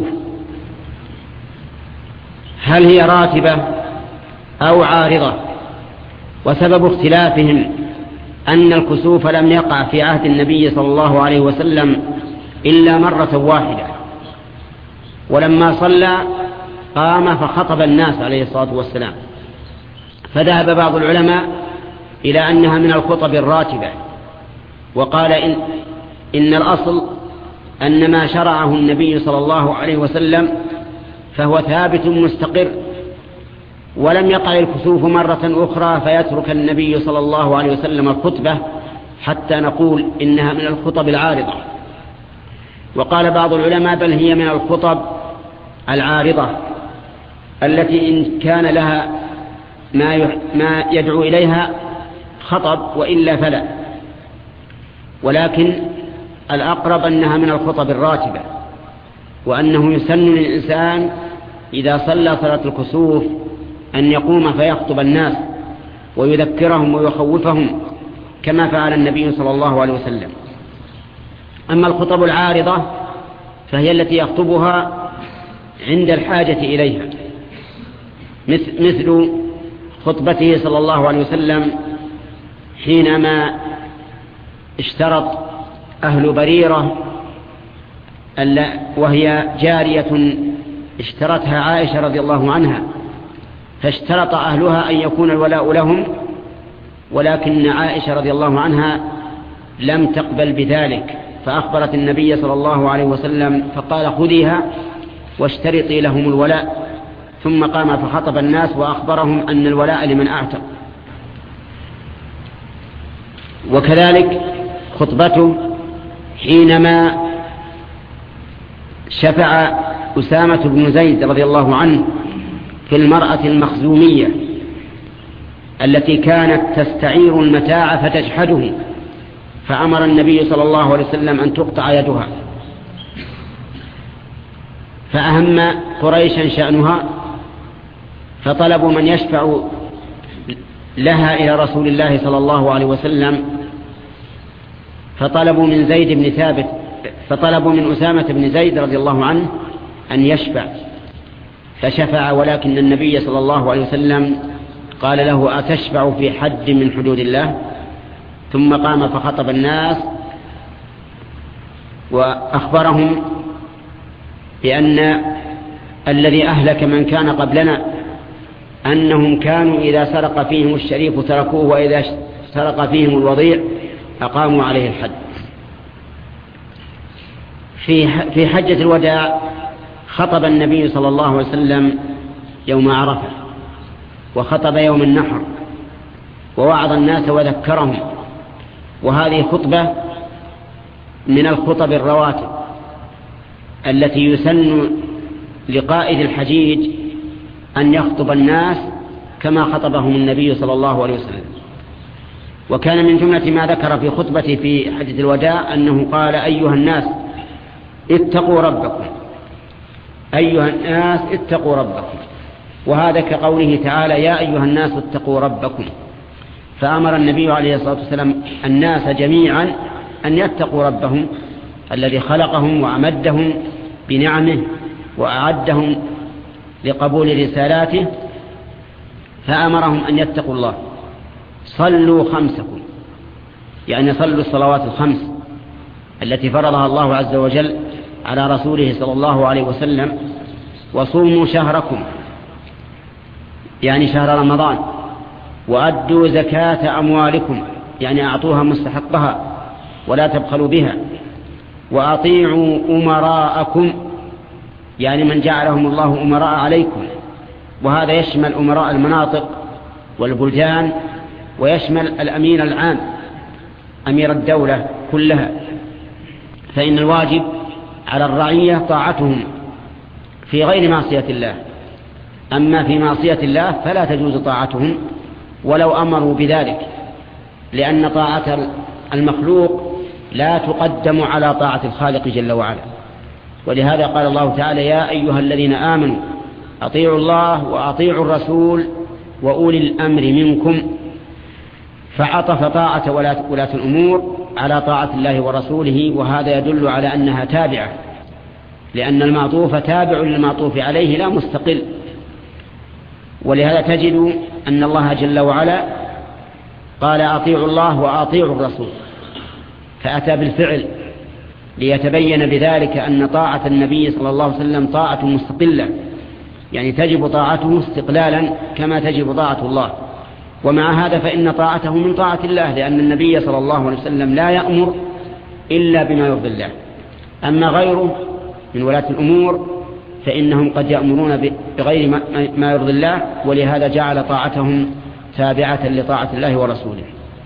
هل هي راتبة أو عارضة؟ وسبب اختلافهم أن الكسوف لم يقع في عهد النبي صلى الله عليه وسلم إلا مرة واحدة، ولما صلى قام فخطب الناس عليه الصلاة والسلام، فذهب بعض العلماء إلى أنها من الخطب الراتبة، وقال إن الأصل أن ما شرعه النبي صلى الله عليه وسلم فهو ثابت مستقر، ولم يقع الكسوف مرة أخرى فيترك النبي صلى الله عليه وسلم الخطبة حتى نقول إنها من الخطب العارضة. وقال بعض العلماء بل هي من الخطب العارضة التي إن كان لها ما يدعو إليها خطب وإلا فلا، ولكن الأقرب أنها من الخطب الراتبة، وأنه يسن للإنسان إذا صلى صلاة الكسوف أن يقوم فيخطب الناس ويذكرهم ويخوفهم كما فعل النبي صلى الله عليه وسلم. أما الخطب العارضة فهي التي يخطبها عند الحاجة إليها، مثل خطبته صلى الله عليه وسلم حينما اشترط أهل بريرة وهي جارية اشترتها عائشة رضي الله عنها، فاشترط أهلها أن يكون الولاء لهم، ولكن عائشة رضي الله عنها لم تقبل بذلك، فأخبرت النبي صلى الله عليه وسلم فقال خذيها واشترطي لهم الولاء، ثم قام فخطب الناس وأخبرهم أن الولاء لمن أعتق. وكذلك خطبته حينما شفع أسامة بن زيد رضي الله عنه في المرأة المخزومية التي كانت تستعير المتاع فتجحده، فأمر النبي صلى الله عليه وسلم أن تقطع يدها، فأهم قريشا شأنها فطلبوا من يشفع لها إلى رسول الله صلى الله عليه وسلم، فطلبوا من أسامة بن زيد رضي الله عنه أن يشفع، فشفع، ولكن النبي صلى الله عليه وسلم قال له أتشفع في حد من حدود الله؟ ثم قام فخطب الناس وأخبرهم بأن الذي أهلك من كان قبلنا أنهم كانوا إذا سرق فيهم الشريف تركوه، وإذا سرق فيهم الوضيع أقاموا عليه الحد. في حجة الوداع خطب النبي صلى الله عليه وسلم يوم عرفة، وخطب يوم النحر، ووعظ الناس وذكرهم، وهذه خطبة من الخطب الرواتب التي يسن لقائد الحجيج أن يخطب الناس كما خطبهم النبي صلى الله عليه وسلم. وكان من جملة ما ذكر في خطبته في حجة الوداع أنه قال أيها الناس اتقوا ربكم، أيها الناس اتقوا ربكم، وهذا كقوله تعالى يا أيها الناس اتقوا ربكم، فأمر النبي عليه الصلاة والسلام الناس جميعا أن يتقوا ربهم الذي خلقهم وأمدهم بنعمه وأعدهم لقبول رسالاته، فأمرهم أن يتقوا الله. صلوا خمسكم، يعني صلوا الصلوات الخمس التي فرضها الله عز وجل على رسوله صلى الله عليه وسلم، وصوموا شهركم يعني شهر رمضان، وأدوا زكاة أموالكم يعني أعطوها مستحقها ولا تبخلوا بها، وأطيعوا أمراءكم يعني من جعلهم الله أمراء عليكم، وهذا يشمل أمراء المناطق والبلدان، ويشمل الأمين العام أمير الدولة كلها، فإن الواجب على الرعية طاعتهم في غير معصية الله، أما في معصية الله فلا تجوز طاعتهم ولو أمروا بذلك، لأن طاعة المخلوق لا تقدم على طاعة الخالق جل وعلا. ولهذا قال الله تعالى يا أيها الذين آمنوا أطيعوا الله وأطيعوا الرسول وأولي الأمر منكم، فعطف طاعة ولاة الأمور على طاعة الله ورسوله، وهذا يدل على أنها تابعة، لأن المعطوف تابع للمعطوف عليه لا مستقل. ولهذا تجد أن الله جل وعلا قال أطيعوا الله وأطيعوا الرسول، فأتى بالفعل ليتبين بذلك أن طاعة النبي صلى الله عليه وسلم طاعة مستقلة، يعني تجب طاعته استقلالا كما تجب طاعة الله. ومع هذا فإن طاعته من طاعة الله، لأن النبي صلى الله عليه وسلم لا يأمر إلا بما يرضي الله. أما غيره من ولاة الأمور فإنهم قد يأمرون بغير ما يرضي الله، ولهذا جعل طاعتهم تابعة لطاعة الله ورسوله.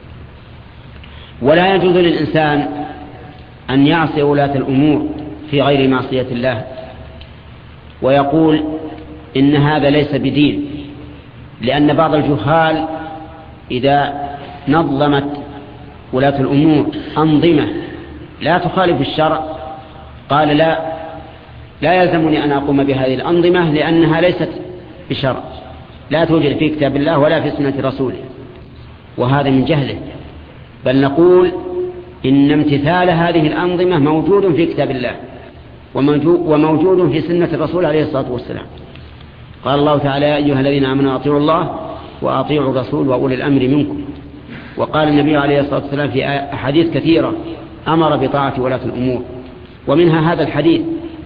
ولا يجوز للإنسان أن يعصي ولاة الأمور في غير معصية الله ويقول إن هذا ليس بدين، لأن بعض الجهال إذا نظمت ولاة الأمور أنظمة لا تخالف الشرع قال لا يلزمني أن أقوم بهذه الأنظمة لأنها ليست بشرع، لا توجد في كتاب الله ولا في سنة رسوله، وهذا من جهله، بل نقول إن امتثال هذه الأنظمة موجود في كتاب الله وموجود في سنة الرسول عليه الصلاة والسلام. قال الله تعالى: يا أيها الذين آمنوا أطيعوا الله وأطيعوا الرسول وأولي الأمر منكم. وقال النبي عليه الصلاة والسلام في أحاديث كثيرة أمر بطاعة ولاة الأمور، ومنها هذا الحديث.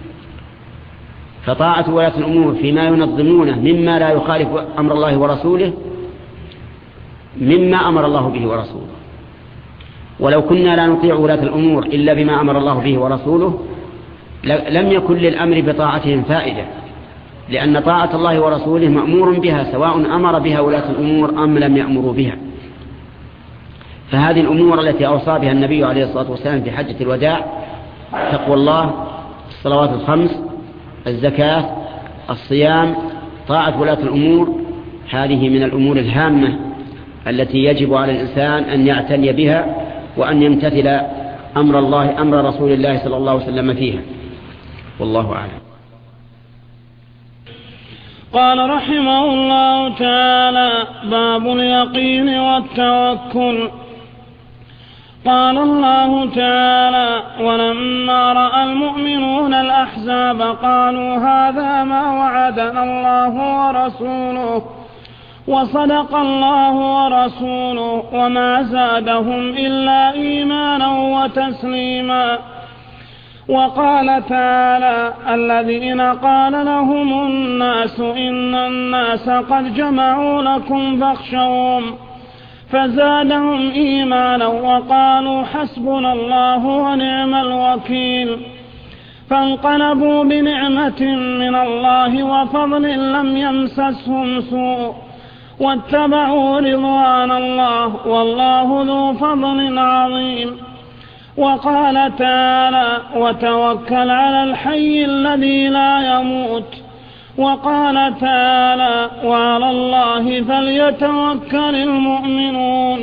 فطاعة ولاة الأمور فيما ينظمونه مما لا يخالف أمر الله ورسوله مما أمر الله به ورسوله. ولو كنا لا نطيع ولاة الأمور إلا بما أمر الله به ورسوله لم يكن للأمر بطاعتهم فائدة، لأن طاعة الله ورسوله مأمور بها سواء أمر بها ولاة الأمور أم لم يأمروا بها. فهذه الأمور التي أوصى بها النبي عليه الصلاة والسلام في حجة الوداع: تقوى الله، الصلوات الخمس، الزكاة، الصيام، طاعة ولاة الأمور، هذه من الأمور الهامة التي يجب على الإنسان أن يعتني بها وأن يمتثل أمر رسول الله صلى الله عليه وسلم فيها. والله أعلم. قال رحمه الله تعالى: باب اليقين والتوكل. قال الله تعالى: ولما رأى المؤمنون الأحزاب قالوا هذا ما وعدنا الله ورسوله وصدق الله ورسوله وما زادهم إلا إيمانا وتسليما. وقال تعالى: الذين قال لهم الناس إن الناس قد جمعوا لكم فاخشوهم فزادهم إيمانا وقالوا حسبنا الله ونعم الوكيل. فانقلبوا بنعمة من الله وفضل لم يمسسهم سوء واتبعوا رضوان الله والله ذو فضل عظيم. وقال تعالى: وتوكل على الحي الذي لا يموت. وقال تعالى: وعلى الله فليتوكل المؤمنون.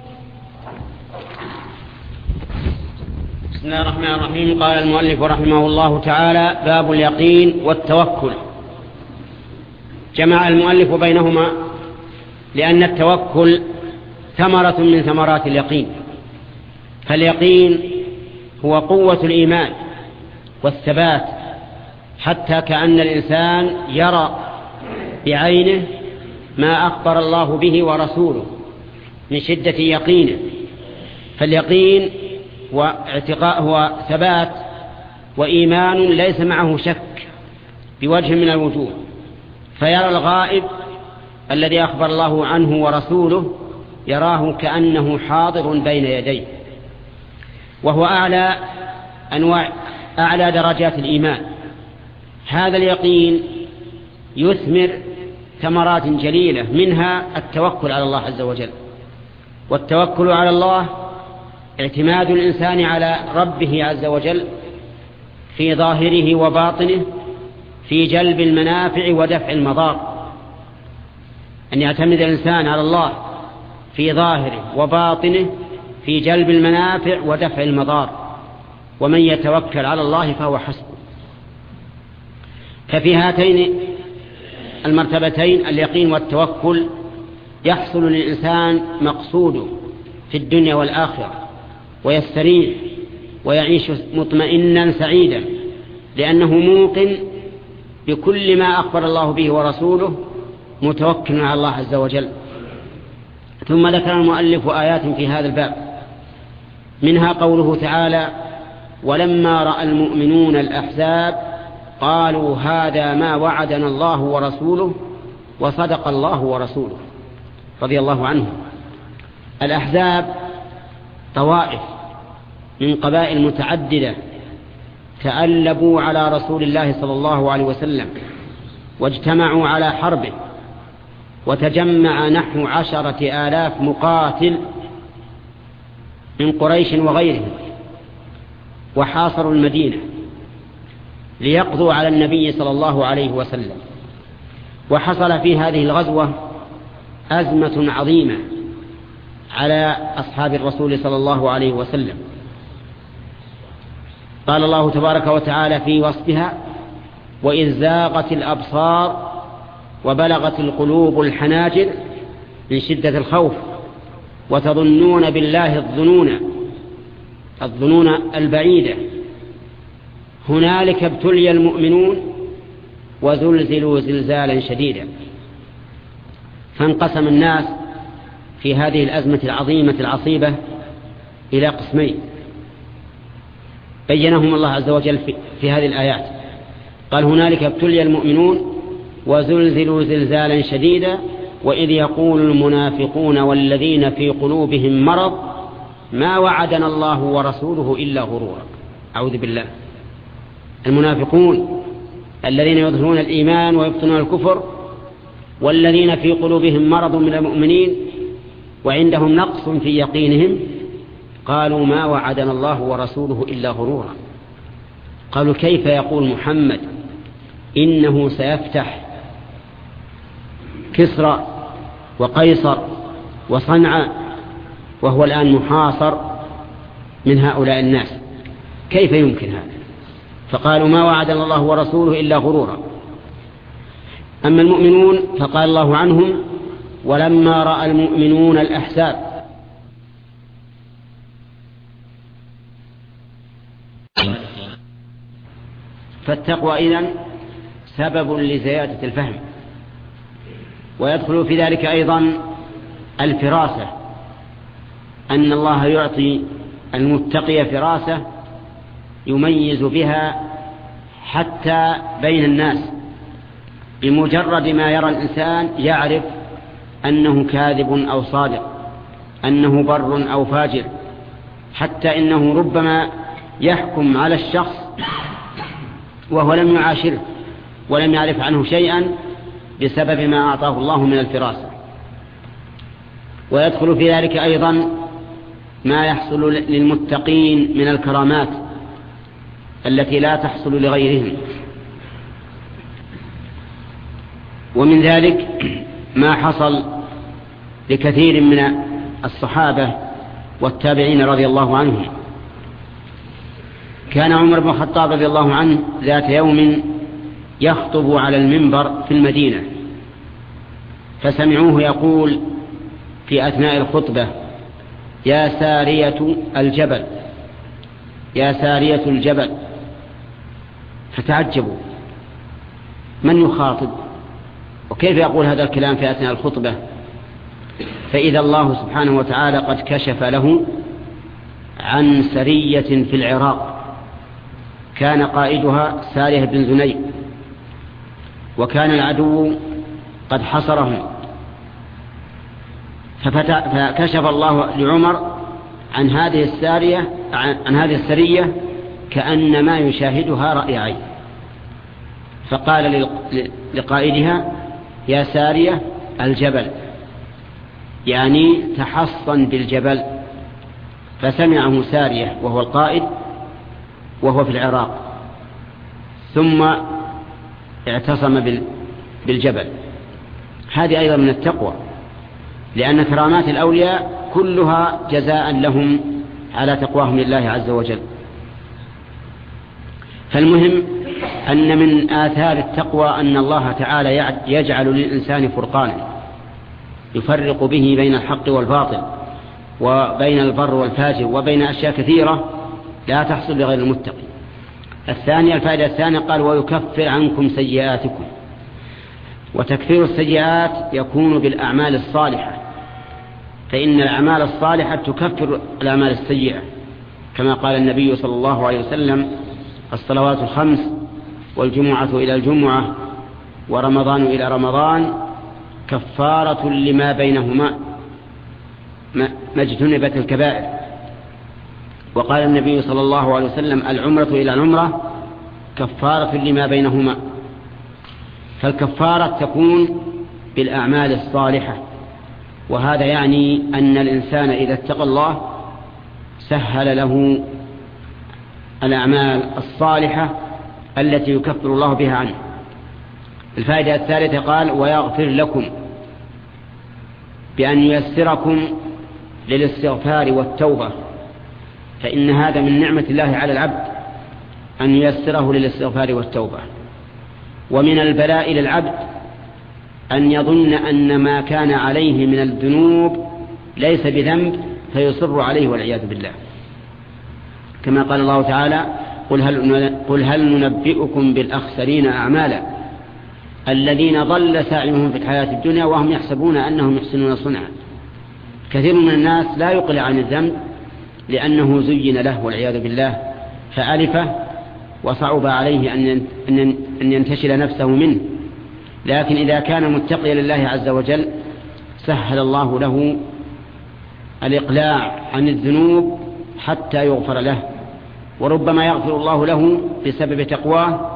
بسم الله الرحمن الرحيم. قال المؤلف رحمه الله تعالى: باب اليقين والتوكل. جمع المؤلف بينهما لأن التوكل ثمرة من ثمرات اليقين. فاليقين هو قوة الإيمان والثبات، حتى كأن الإنسان يرى بعينه ما أخبر الله به ورسوله من شدة يقينه. فاليقين هو ثبات وإيمان ليس معه شك بوجه من الوجوه، فيرى الغائب الذي أخبر الله عنه ورسوله يراه كأنه حاضر بين يديه، وهو أعلى درجات الإيمان. هذا اليقين يثمر ثمرات جليلة، منها التوكل على الله عز وجل. والتوكل على الله اعتماد الإنسان على ربه عز وجل في ظاهره وباطنه في جلب المنافع ودفع المضار. أن يعتمد الإنسان على الله في ظاهره وباطنه في جلب المنافع ودفع المضار، ومن يتوكل على الله فهو حسبه. ففي هاتين المرتبتين اليقين والتوكل يحصل للإنسان مقصوده في الدنيا والآخرة، ويستريح ويعيش مطمئنا سعيدا، لأنه موقن بكل ما أخبر الله به ورسوله، متوكل على الله عز وجل. ثم ذكر المؤلف آيات في هذا الباب، منها قوله تعالى: ولما رأى المؤمنون الأحزاب قالوا هذا ما وعدنا الله ورسوله وصدق الله ورسوله، رضي الله عنه. الأحزاب طوائف من قبائل متعددة تألبوا على رسول الله صلى الله عليه وسلم واجتمعوا على حربه، وتجمع نحو 10,000 مقاتل من قريش وغيرهم، وحاصروا المدينة ليقضوا على النبي صلى الله عليه وسلم. وحصل في هذه الغزوة أزمة عظيمة على أصحاب الرسول صلى الله عليه وسلم. قال الله تبارك وتعالى في وصفها: وإذ زاغت الأبصار وبلغت القلوب الحناجر من شدة الخوف وتظنون بالله الظنون البعيدة. هنالك ابتلي المؤمنون وزلزلوا زلزالا شديدا. فانقسم الناس في هذه الأزمة العظيمة العصيبة إلى قسمين بينهم الله عز وجل في هذه الآيات. قال هنالك ابتلي المؤمنون وزلزلوا زلزالا شديدا وإذ يقول المنافقون والذين في قلوبهم مرض ما وعدنا الله ورسوله إلا غرورا. أعوذ بالله. المنافقون الذين يظهرون الإيمان ويبطنون الكفر، والذين في قلوبهم مرض من المؤمنين وعندهم نقص في يقينهم، قالوا ما وعدنا الله ورسوله إلا غرورا. قالوا كيف يقول محمد إنه سيفتح كسرى وقيصر وصنعاء وهو الآن محاصر من هؤلاء الناس، كيف يمكن هذا؟ فقالوا ما وعدنا الله ورسوله إلا غرورا. أما المؤمنون فقال الله عنهم ولما رأى المؤمنون الأحزاب فالتقوى إذن سبب لزيادة الفهم، ويدخل في ذلك أيضا الفراسة، أن الله يعطي المتقي فراسة يميز بها حتى بين الناس، بمجرد ما يرى الإنسان يعرف أنه كاذب أو صادق، أنه بر أو فاجر، حتى إنه ربما يحكم على الشخص وهو لم يعاشره ولم يعرف عنه شيئا بسبب ما أعطاه الله من الفراسة. ويدخل في ذلك أيضا ما يحصل للمتقين من الكرامات التي لا تحصل لغيرهم. ومن ذلك ما حصل لكثير من الصحابة والتابعين رضي الله عنهم. كان عمر بن الخطاب رضي الله عنه ذات يوم يخطب على المنبر في المدينة، فسمعوه يقول في أثناء الخطبة يا سارية الجبل، يا سارية الجبل، فتعجبوا من يخاطب وكيف يقول هذا الكلام في أثناء الخطبة؟ فإذا الله سبحانه وتعالى قد كشف له عن سرية في العراق كان قائدها سارية بن زنيد، وكان العدو قد حصرهم، فكشف الله لعمر عن هذه السرية كأنما يشاهدها رأي عين، فقال لقائدها يا سارية الجبل، يعني تحصن بالجبل. فسمعه سارية وهو القائد وهو في العراق، ثم اعتصم بالجبل. هذه أيضا من التقوى، لأن كرامات الأولياء كلها جزاء لهم على تقواهم لله عز وجل. فالمهم أن من آثار التقوى أن الله تعالى يجعل للإنسان فرقانا يفرق به بين الحق والباطل وبين البر والفاجر وبين أشياء كثيرة لا تحصل لغير المتقي. الفائدة الثانية قال ويكفر عنكم سيئاتكم. وتكفير السيئات يكون بالأعمال الصالحة، فإن الأعمال الصالحة تكفر الأعمال السيئة، كما قال النبي صلى الله عليه وسلم الصلوات الخمس والجمعة إلى الجمعة ورمضان إلى رمضان كفارة لما بينهما ما اجتنبت الكبائر. وقال النبي صلى الله عليه وسلم العمرة إلى العمرة كفارة لما بينهما. فالكفارة تكون بالأعمال الصالحة، وهذا يعني أن الإنسان إذا اتقى الله سهل له الأعمال الصالحة التي يكفر الله بها عنه. الفائدة الثالثة قال ويغفر لكم، بأن ييسركم للاستغفار والتوبة، فإن هذا من نعمة الله على العبد أن ييسره للاستغفار والتوبة. ومن البلاء للعبد أن يظن أن ما كان عليه من الذنوب ليس بذنب فيصر عليه والعياذ بالله، كما قال الله تعالى: قل هل ننبئكم بالأخسرين أعمالا الذين ضل سعيهم في الحياة الدنيا وهم يحسبون أنهم يحسنون صنعا. كثير من الناس لا يقلع عن الذنب لأنه زين له والعياذ بالله فألفه وصعب عليه أن ينتشل نفسه منه، لكن إذا كان متقيا لله عز وجل سهل الله له الإقلاع عن الذنوب حتى يغفر له، وربما يغفر الله له بسبب تقواه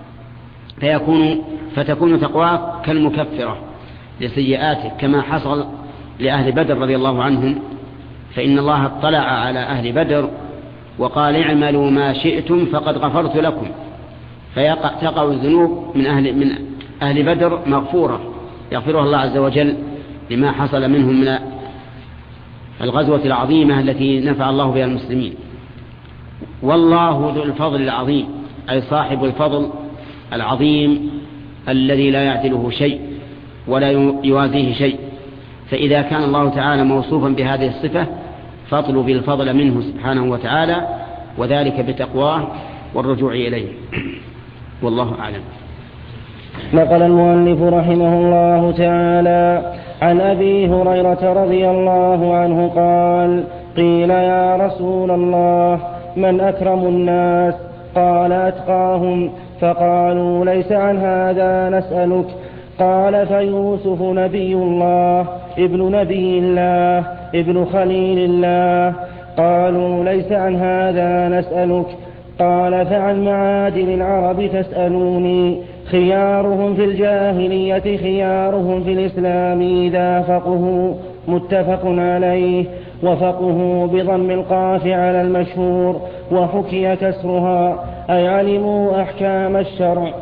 فتكون تقواه كالمكفرة لسيئاته، كما حصل لأهل بدر رضي الله عنهم، فإن الله اطلع على أهل بدر وقال: اعملوا ما شئتم فقد غفرت لكم، فتقع الذنوب من أهل بدر مغفورة يغفرها الله عز وجل لما حصل منهم من الغزوة العظيمة التي نفع الله بها المسلمين. والله ذو الفضل العظيم، أي صاحب الفضل العظيم الذي لا يعدله شيء ولا يوازيه شيء. فإذا كان الله تعالى موصوفا بهذه الصفة فاطلب الفضل منه سبحانه وتعالى، وذلك بتقواه والرجوع إليه. والله أعلم. نقل المؤلف رحمه الله تعالى عن أبي هريرة رضي الله عنه قال: قيل يا رسول الله من أكرم الناس؟ قال: أتقاهم. فقالوا: ليس عن هذا نسألك. قال: فيوسف نبي الله ابن نبي الله ابن خليل الله. قالوا: ليس عن هذا نسألك. قال: فعن معادن العرب تسألوني؟ خيارهم في الجاهلية خيارهم في الإسلام إذا فقهوا. متفق عليه. وفقهوا بضم القاف على المشهور، وحكي كسرها، أي علموا أحكام الشرع.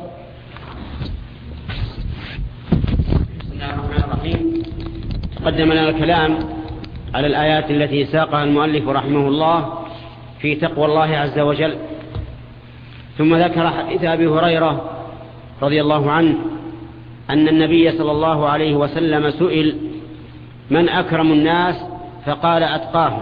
بسم الله الرحمن الرحيم. تقدم لنا الكلام على الآيات التي ساقها المؤلف رحمه الله في تقوى الله عز وجل، ثم ذكر حديث أبي هريرة رضي الله عنه أن النبي صلى الله عليه وسلم سئل: من أكرم الناس؟ فقال: أتقاهم،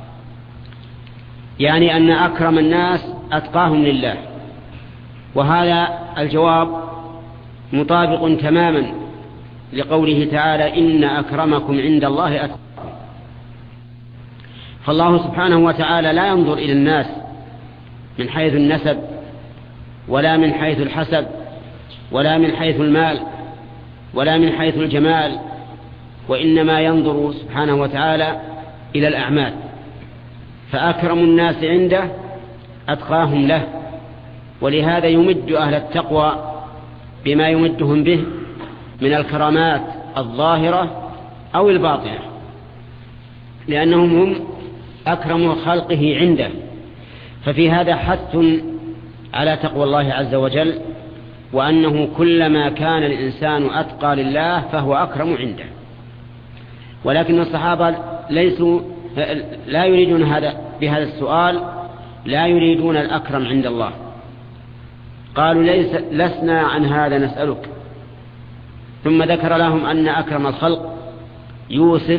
يعني أن أكرم الناس أتقاهم لله. وهذا الجواب مطابق تماما لقوله تعالى: إن أكرمكم عند الله أتقاكم. فالله سبحانه وتعالى لا ينظر إلى الناس من حيث النسب ولا من حيث الحسب ولا من حيث المال ولا من حيث الجمال، وإنما ينظر سبحانه وتعالى إلى الأعمال. فأكرم الناس عنده أتقاهم له، ولهذا يمد أهل التقوى بما يمدهم به من الكرامات الظاهرة أو الباطنة، لأنهم هم أكرم خلقه عنده. ففي هذا حث على تقوى الله عز وجل، وأنه كلما كان الإنسان أتقى لله فهو أكرم عنده. ولكن الصحابة لا يريدون بهذا السؤال لا يريدون الأكرم عند الله. قالوا: لسنا عن هذا نسألك. ثم ذكر لهم أن أكرم الخلق يوسف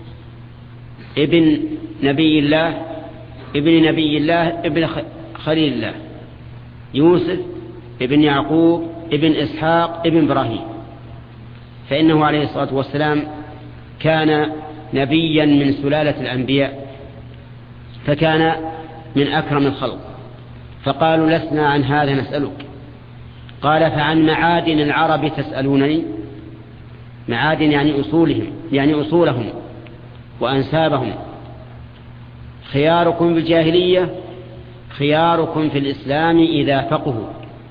ابن نبي الله ابن خليل الله، يوسف ابن يعقوب ابن إسحاق ابن إبراهيم، فإنه عليه الصلاة والسلام كان نبيا من سلالة الأنبياء، فكان من أكرم الخلق. فقالوا: لسنا عن هذا نسألك. قال: فعن معادن العرب تسألونني؟ معادن يعني أصولهم وأنسابهم. خياركم في الجاهلية خياركم في الإسلام إذا فقهوا،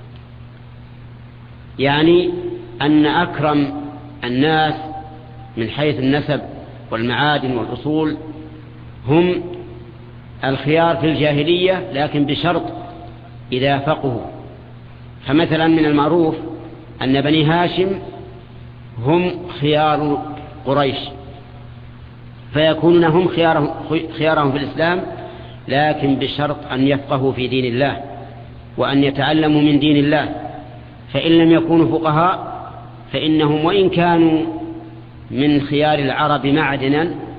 يعني أن أكرم الناس من حيث النسب والمعادن والأصول هم الخيار في الجاهلية، لكن بشرط إذا فقهوا. فمثلا من المعروف أن بني هاشم هم خيار قريش، فيكونون هم خيارهم في الإسلام، لكن بشرط أن يفقهوا في دين الله وأن يتعلموا من دين الله. فإن لم يكونوا فقهاء فإنهم وإن كانوا من خيار العرب معدنا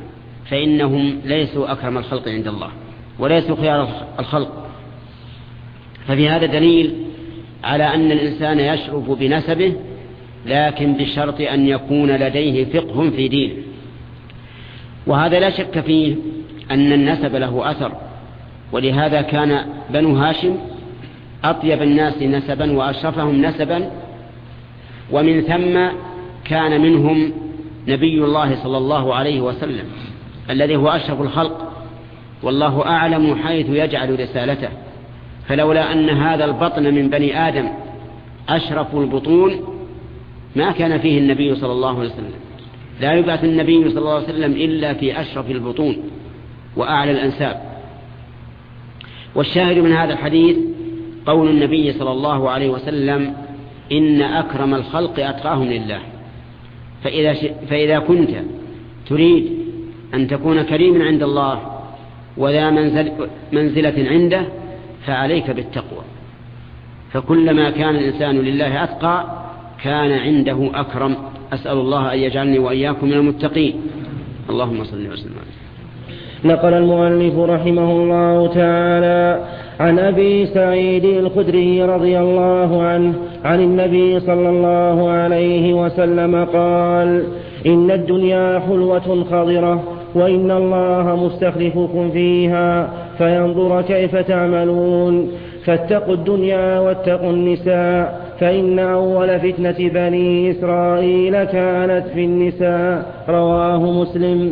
فإنهم ليسوا أكرم الخلق عند الله وليسوا خيار الخلق. ففي هذا دليل على أن الإنسان يشرف بنسبه، لكن بشرط أن يكون لديه فقه في دينه. وهذا لا شك فيه أن النسب له أثر، ولهذا كان بنو هاشم أطيب الناس نسبا وأشرفهم نسبا، ومن ثم كان منهم نبي الله صلى الله عليه وسلم الذي هو أشرف الخلق، والله أعلم حيث يجعل رسالته. فلولا أن هذا البطن من بني آدم أشرف البطون ما كان فيه النبي صلى الله عليه وسلم. لا يبعث النبي صلى الله عليه وسلم إلا في أشرف البطون وأعلى الأنساب. والشاهد من هذا الحديث قول النبي صلى الله عليه وسلم: إن أكرم الخلق أتقاهم لله. فإذا كنت تريد أن تكون كريما عند الله وذا منزلة عنده فعليك بالتقوى، فكلما كان الإنسان لله أتقى كان عنده أكرم. أسأل الله أن يجعلني وإياكم من المتقين. اللهم صل وسلم. نقل المؤلف رحمه الله تعالى عن أبي سعيد الخدري رضي الله عنه عن النبي صلى الله عليه وسلم قال: إن الدنيا حلوة خضرة، وإن الله مستخلفكم فيها فينظر كيف تعملون، فاتقوا الدنيا واتقوا النساء، فإن أول فتنة بني إسرائيل كانت في النساء. رواه مسلم.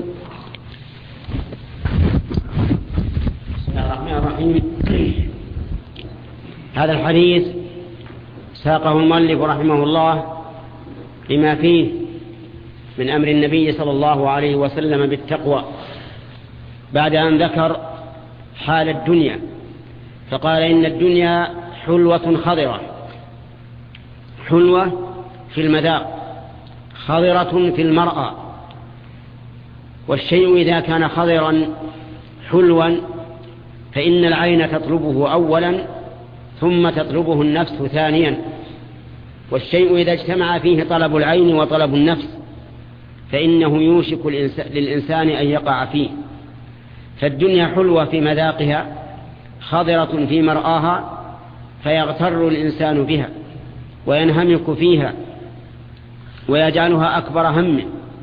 بسم الله الرحمن الرحيم. هذا الحديث ساقه المؤلف رحمه الله لما فيه من أمر النبي صلى الله عليه وسلم بالتقوى، بعد أن ذكر حال الدنيا فقال: إن الدنيا حلوة خضرة. حلوة في المذاق، خضرة في المرأة. والشيء إذا كان خضرا حلوا فإن العين تطلبه أولا ثم تطلبه النفس ثانيا. والشيء إذا اجتمع فيه طلب العين وطلب النفس فإنه يوشك للإنسان أن يقع فيه. فالدنيا حلوة في مذاقها، خضرة في مرآها، فيغتر الإنسان بها وينهمك فيها ويجعلها أكبر همه.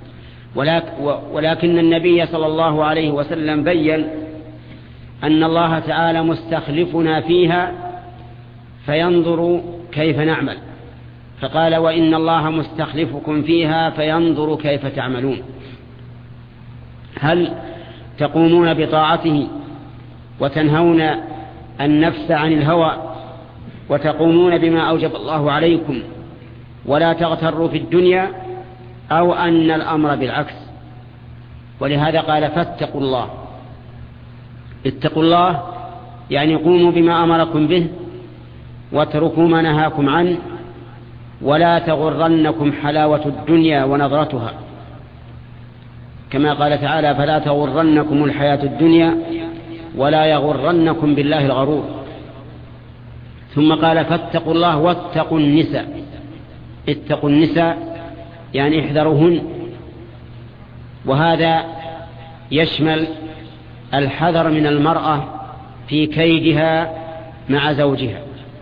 ولكن النبي صلى الله عليه وسلم بيّن أن الله تعالى مستخلفنا فيها فينظر كيف نعمل، فقال: وإن الله مستخلفكم فيها فينظر كيف تعملون. هل تقومون بطاعته وتنهون النفس عن الهوى وتقومون بما أوجب الله عليكم ولا تغتروا في الدنيا، أو أن الأمر بالعكس؟ ولهذا قال: فاتقوا الله. اتقوا الله يعني قوموا بما أمركم به واتركوا ما نهاكم عنه، ولا تغرنكم حلاوة الدنيا ونظرتها، كما قال تعالى: فلا تغرنكم الحياة الدنيا ولا يغرنكم بالله الغرور. ثم قال: فاتقوا الله واتقوا النساء. اتقوا النساء يعني احذروهن، وهذا يشمل الحذر من المرأة في كيدها مع زوجها،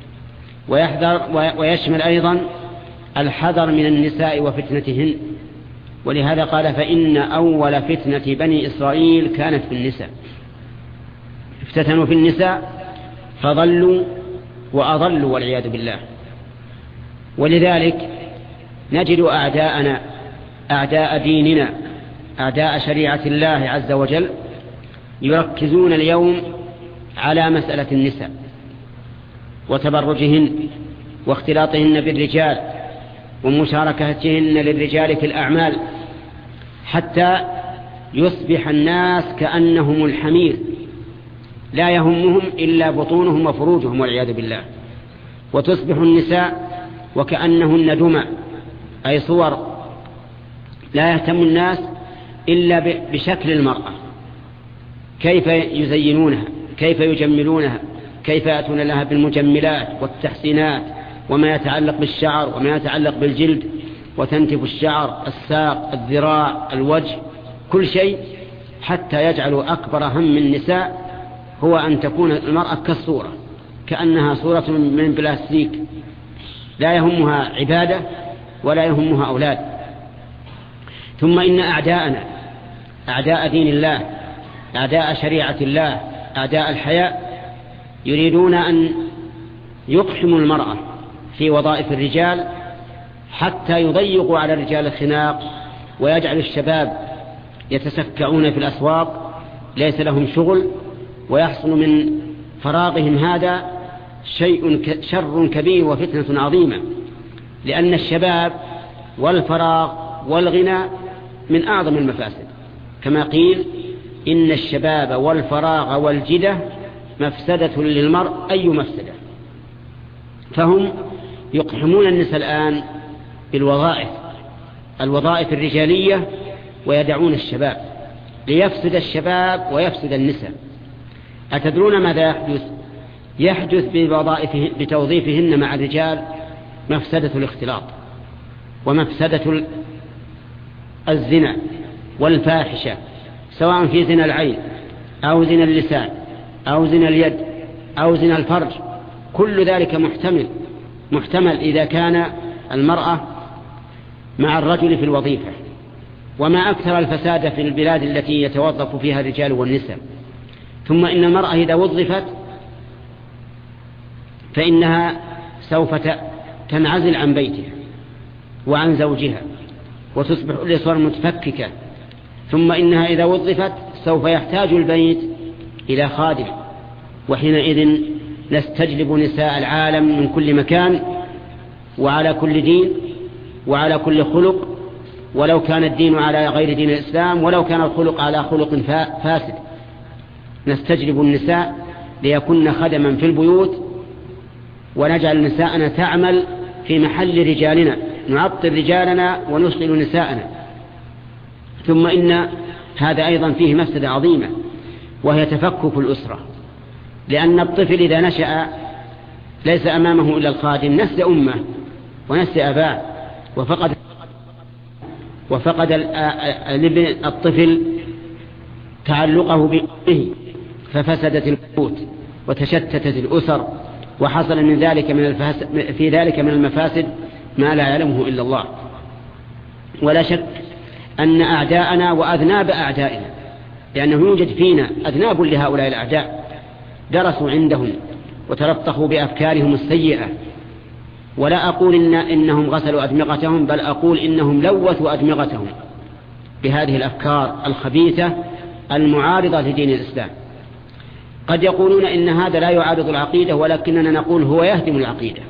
ويشمل أيضا الحذر من النساء وفتنتهن. ولهذا قال: فإن أول فتنة بني إسرائيل كانت في النساء. افتتنوا في النساء فضلوا وأضلوا والعياذ بالله. ولذلك نجد أعداءنا، أعداء ديننا، أعداء شريعة الله عز وجل يركزون اليوم على مسألة النساء وتبرجهن واختلاطهن بالرجال ومشاركتهن للرجال في الأعمال، حتى يصبح الناس كأنهم الحمير لا يهمهم إلا بطونهم وفروجهم والعياذ بالله، وتصبح النساء وكأنهن دمى، أي صور لا يهتم الناس إلا بشكل المرأة، كيف يزينونها، كيف يجملونها، كيف يأتون لها بالمجملات والتحسينات، وما يتعلق بالشعر وما يتعلق بالجلد، وتنتف الشعر، الساق، الذراع، الوجه، كل شيء حتى يجعلوا أكبر هم النساء هو أن تكون المرأة كالصورة، كأنها صورة من بلاستيك، لا يهمها عبادة ولا يهمها أولاد. ثم إن أعداءنا، أعداء دين الله، أعداء شريعة الله، أعداء الحياء، يريدون أن يقحموا المرأة في وظائف الرجال حتى يضيقوا على الرجال الخناق، ويجعل الشباب يتسكعون في الأسواق ليس لهم شغل، ويحصل من فراغهم هذا شر كبير وفتنة عظيمة، لأن الشباب والفراغ والغنى من أعظم المفاسد، كما قيل إن الشباب والفراغ والجدة مفسدة للمرء أي مفسدة. فهم يقحمون النساء الآن الوظائف الرجالية ويدعون الشباب ليفسد الشباب ويفسد النساء. أتدرون ماذا يحدث بتوظيفهن مع الرجال؟ مفسدة الاختلاط، ومفسدة الزنا والفاحشة، سواء في زنا العين أو زنا اللسان أو زنا اليد أو زنا الفرج، كل ذلك محتمل إذا كان المرأة مع الرجل في الوظيفة. وما أكثر الفساد في البلاد التي يتوظف فيها الرجال والنساء. ثم إن المرأة إذا وظفت فإنها سوف تنعزل عن بيتها وعن زوجها وتصبح الأسرة متفككة. ثم إنها إذا وظفت سوف يحتاج البيت إلى خادم، وحينئذ نستجلب نساء العالم من كل مكان وعلى كل دين وعلى كل خلق، ولو كان الدين على غير دين الإسلام، ولو كان الخلق على خلق فاسد. نستجلب النساء ليكن خدما في البيوت، ونجعل نساءنا تعمل في محل رجالنا، نعطل رجالنا ونشغل نساءنا. ثم إن هذا أيضا فيه مفسدة عظيمة، وهي تفكك الأسرة، لأن الطفل إذا نشأ ليس أمامه إلا الخادم، نسي أمه ونسي أباه، وفقد الطفل تعلقه به، ففسدت البيوت وتشتتت الأسر، وحصل في ذلك من المفاسد ما لا يعلمه إلا الله. ولا شك أن أعداءنا وأذناب أعدائنا، لأنه يوجد فينا أذناب لهؤلاء الأعداء درسوا عندهم وتلطخوا بأفكارهم السيئة. ولا أقول إنهم غسلوا أدمغتهم، بل أقول إنهم لوثوا أدمغتهم بهذه الأفكار الخبيثة المعارضة لدين الإسلام. قد يقولون إن هذا لا يعارض العقيدة، ولكننا نقول هو يهدم العقيدة.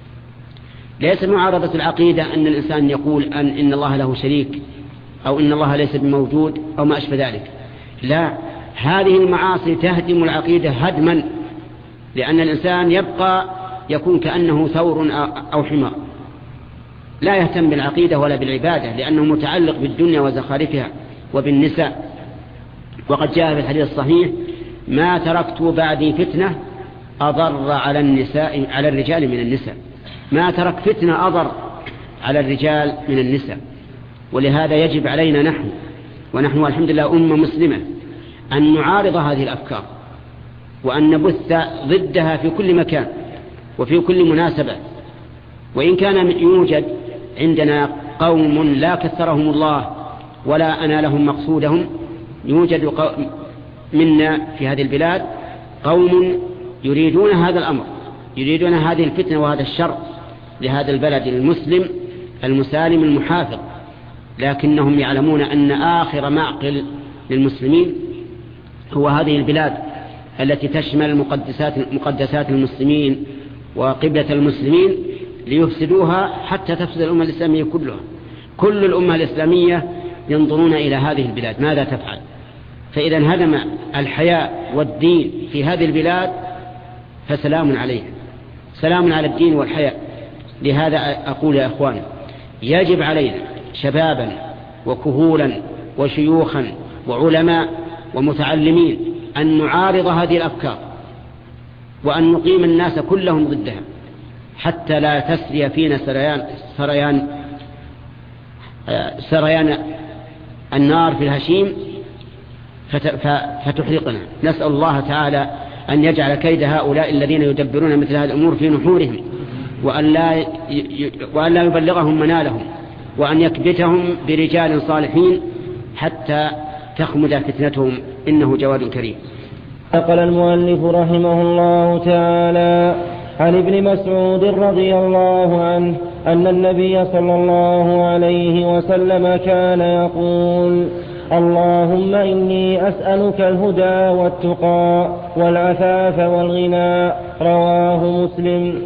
ليس معارضة العقيدة أن الإنسان يقول إن الله له شريك، أو إن الله ليس بموجود، أو ما أشبه ذلك. لا، هذه المعاصي تهدم العقيدة هدما، لأن الإنسان يكون كأنه ثور أو حمار، لا يهتم بالعقيدة ولا بالعبادة، لأنه متعلق بالدنيا وزخارفها وبالنساء. وقد جاء في الحديث الصحيح: ما تركت بعدي فتنة أضر على الرجال من النساء. ما ترك فتنة أضر على الرجال من النساء. ولهذا يجب علينا ونحن الحمد لله أمة مسلمة أن نعارض هذه الأفكار، وأن نبث ضدها في كل مكان وفي كل مناسبة. وإن كان يوجد عندنا قوم لا كثرهم الله ولا أنالهم مقصودهم، يوجد منا في هذه البلاد قوم يريدون هذا الأمر، يريدون هذه الفتنة وهذا الشر لهذا البلد المسلم المسالم المحافظ، لكنهم يعلمون أن آخر معقل للمسلمين هو هذه البلاد التي تشمل مقدسات المسلمين وقبلة المسلمين، ليفسدوها حتى تفسد الأمة الإسلامية كلها. كل الأمة الإسلامية ينظرون إلى هذه البلاد ماذا تفعل. فإذا هدم الحياء والدين في هذه البلاد فسلام عليها، سلام على الدين والحياء. لهذا أقول يا أخواني، يجب علينا شبابا وكهولا وشيوخا وعلماء ومتعلمين أن نعارض هذه الأفكار، وأن نقيم الناس كلهم ضدها، حتى لا تسري فينا سريان النار في الهشيم، فتحرقنا. نسأل الله تعالى أن يجعل كيد هؤلاء الذين يدبرون مثل هذه الأمور في نحورهم، وأن لا يبلغهم منالهم، وأن يكبتهم برجال صالحين حتى تخمد فتنتهم، إنه جواد كريم. نقل المؤلف رحمه الله تعالى عن ابن مسعود رضي الله عنه أن النبي صلى الله عليه وسلم كان يقول: اللهم إني أسألك الهدى والتقى والعفاف والغنى. رواه مسلم.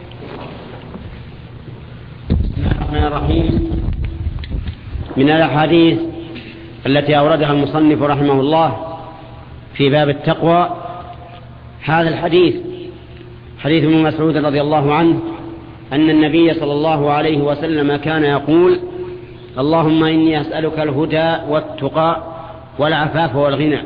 الرحمن الرحيم. من الأحاديث التي أوردها المصنف رحمه الله في باب التقوى هذا الحديث، حديث ابن مسعود رضي الله عنه أن النبي صلى الله عليه وسلم كان يقول: اللهم إني أسألك الهدى والتقى والعفاف والغنى.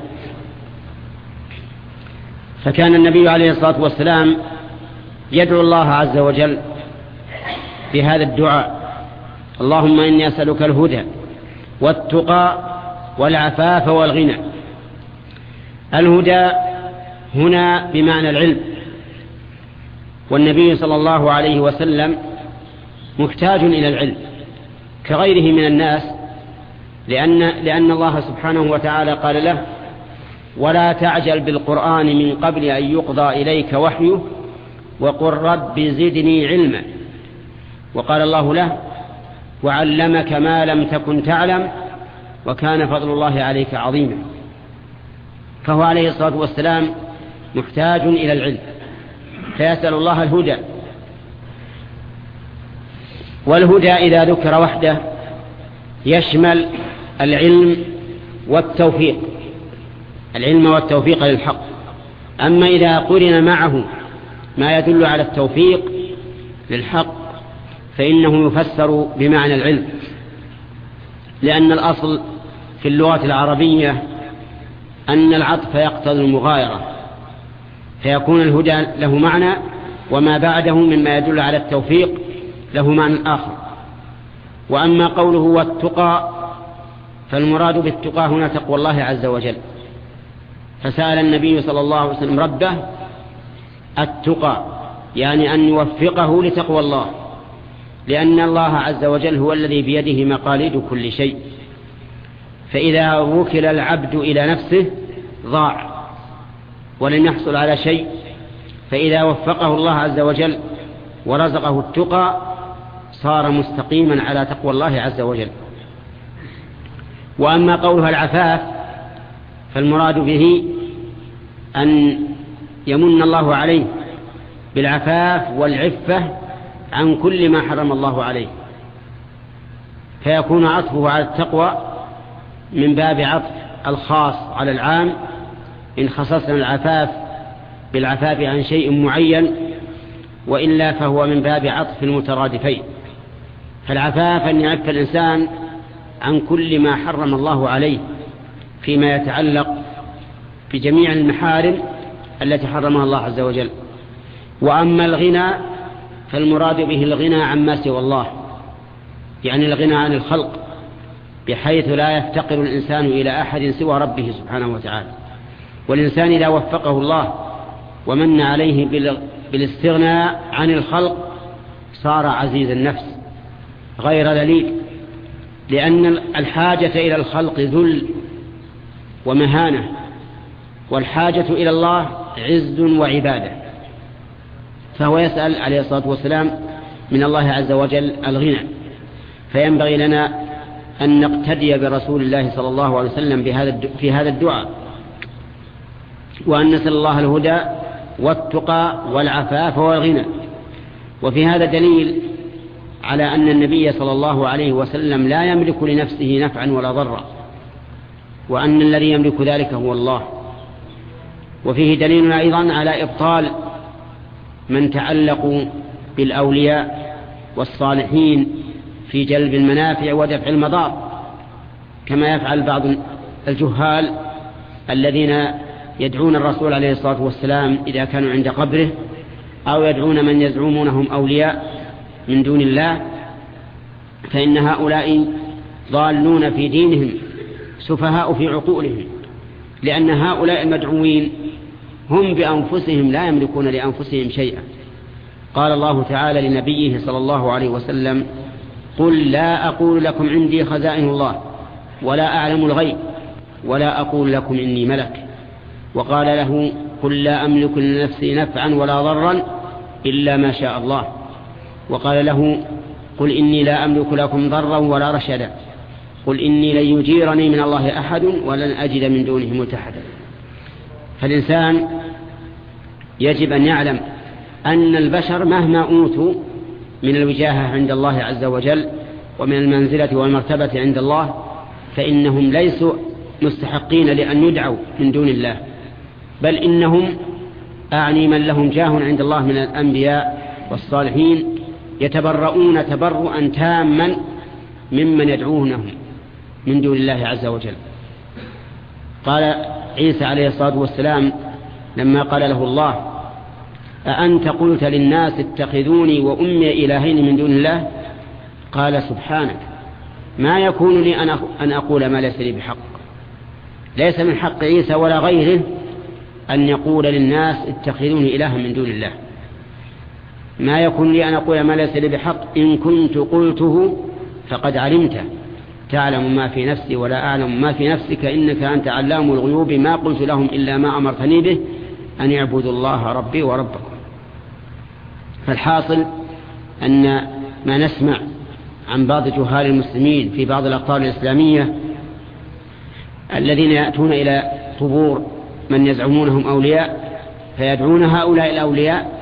فكان النبي عليه الصلاة والسلام يدعو الله عز وجل بهذا الدعاء: اللهم إني أسألك الهدى والتقى والعفاف والغنى. الهدى هنا بمعنى العلم، والنبي صلى الله عليه وسلم محتاج إلى العلم كغيره من الناس، لأن الله سبحانه وتعالى قال له: ولا تعجل بالقرآن من قبل أن يقضى إليك وحيه وقل رب زدني علما. وقال الله له: وعلمك ما لم تكن تعلم وكان فضل الله عليك عظيما. فهو عليه الصلاة والسلام محتاج إلى العلم، فيسأل الله الهدى. والهدى إذا ذكر وحده يشمل العلم والتوفيق، العلم والتوفيق للحق. أما إذا قرن معه ما يدل على التوفيق للحق فإنه يفسر بمعنى العلم، لأن الأصل في اللغة العربية أن العطف يقتضي المغايرة، فيكون الهدى له معنى وما بعده مما يدل على التوفيق له معنى آخر. وأما قوله والتقى فالمراد بالتقى هنا تقوى الله عز وجل، فسأل النبي صلى الله عليه وسلم ربه التقى، يعني أن يوفقه لتقوى الله، لأن الله عز وجل هو الذي بيده مقاليد كل شيء، فإذا وكل العبد إلى نفسه ضاع ولن يحصل على شيء، فإذا وفقه الله عز وجل ورزقه التقى صار مستقيما على تقوى الله عز وجل. وأما قولها العفاف فالمراد به أن يمن الله عليه بالعفاف والعفة عن كل ما حرم الله عليه، فيكون عطفه على التقوى من باب عطف الخاص على العام، إن خصصنا العفاف بالعفاف عن شيء معين، وإلا فهو من باب عطف المترادفين. فالعفاف أن يعف الإنسان عن كل ما حرم الله عليه فيما يتعلق بجميع المحارم التي حرمها الله عز وجل. وأما الغنى فالمراد به الغنى عما سوى الله، يعني الغنى عن الخلق، بحيث لا يفتقر الإنسان إلى أحد سوى ربه سبحانه وتعالى. والإنسان إذا وفقه الله ومن عليه بالاستغناء عن الخلق صار عزيز النفس غير ذليل، لأن الحاجة إلى الخلق ذل ومهانة، والحاجة إلى الله عز وعبادة. فهو يسأل عليه الصلاة والسلام من الله عز وجل الغنى، فينبغي لنا أن نقتدي برسول الله صلى الله عليه وسلم في هذا الدعاء، وأن نسأل الله الهدى والتقى والعفاف والغنى. وفي هذا دليل على أن النبي صلى الله عليه وسلم لا يملك لنفسه نفعا ولا ضرا، وأن الذي يملك ذلك هو الله. وفيه دليل أيضا على إبطال من تعلقوا بالأولياء والصالحين في جلب المنافع ودفع المضار، كما يفعل بعض الجهال الذين يدعون الرسول عليه الصلاة والسلام إذا كانوا عند قبره، أو يدعون من يزعمونهم أولياء من دون الله، فإن هؤلاء ضالون في دينهم سفهاء في عقولهم، لأن هؤلاء المدعوين هم بأنفسهم لا يملكون لأنفسهم شيئا. قال الله تعالى لنبيه صلى الله عليه وسلم: قل لا أقول لكم عندي خزائن الله ولا أعلم الغيب ولا أقول لكم إني ملك. وقال له: قل لا أملك لنفسي نفعا ولا ضرا إلا ما شاء الله. وقال له: قل إني لا أملك لكم ضرا ولا رشدا. قل إني لن يجيرني من الله أحد ولن أجد من دونه ملتحدا. فالإنسان يجب أن يعلم أن البشر مهما أوتوا من الوجاهة عند الله عز وجل ومن المنزلة والمرتبة عند الله فإنهم ليسوا مستحقين لأن يدعوا من دون الله، بل إنهم أعني من لهم جاه عند الله من الأنبياء والصالحين يتبرؤون تبرؤا تاما ممن يدعونهم من دون الله عز وجل. قال عيسى عليه الصلاة والسلام لما قال له الله: أأنت قلت للناس اتخذوني وأمي إلهين من دون الله؟ قال: سبحانك ما يكون لي أن أقول ما ليس لي بحق. ليس من حق عيسى ولا غيره أن يقول للناس اتخذوني إلها من دون الله. ما يكون لي أن أقول ما ليس لي بحق، إن كنت قلته فقد علمته، تعلم ما في نفسي ولا أعلم ما في نفسك إنك أنت علام الغيوب، ما قلت لهم إلا ما أمرتني به أن يعبدوا الله ربي وربكم. فالحاصل أن ما نسمع عن بعض جهال المسلمين في بعض الأقطار الإسلامية الذين يأتون إلى قبور من يزعمونهم أولياء فيدعون هؤلاء الأولياء،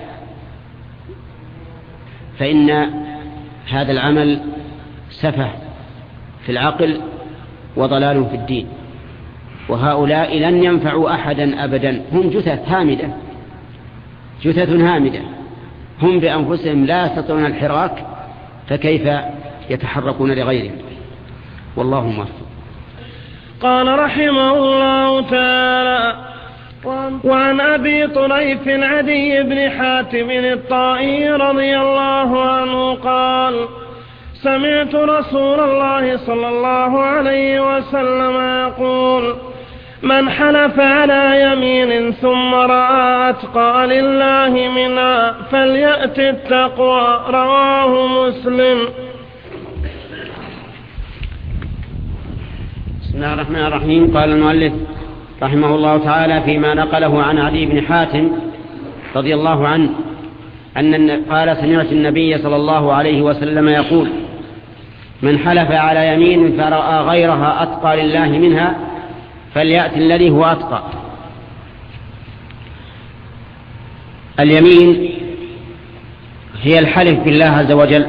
فإن هذا العمل سفه في العقل وضلال في الدين، وهؤلاء لن ينفعوا أحدا أبدا. هم جثث هامدة، هم بأنفسهم لا يستطيعون الحراك، فكيف يتحركون لغيرهم؟ والله موفق. قال رحمه الله تعالى: وعن أبي طريف عدي بن حاتم الطائي رضي الله عنه قال: سمعت رسول الله صلى الله عليه وسلم يقول: من حلف على يمين ثم رأى أتقى لله منها فليأت التقوى. رواه مسلم. بسم الله الرحمن الرحيم. قال المؤلف رحمه الله تعالى فيما نقله عن عدي بن حاتم رضي الله عنه قال: سمعت النبي صلى الله عليه وسلم يقول: من حلف على يمين فرأى غيرها أتقى لله منها فليأت الذي هو أتقى. اليمين هي الحلف بالله عز وجل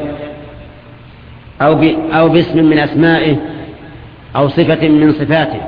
أو باسم من أسمائه أو صفة من صفاته،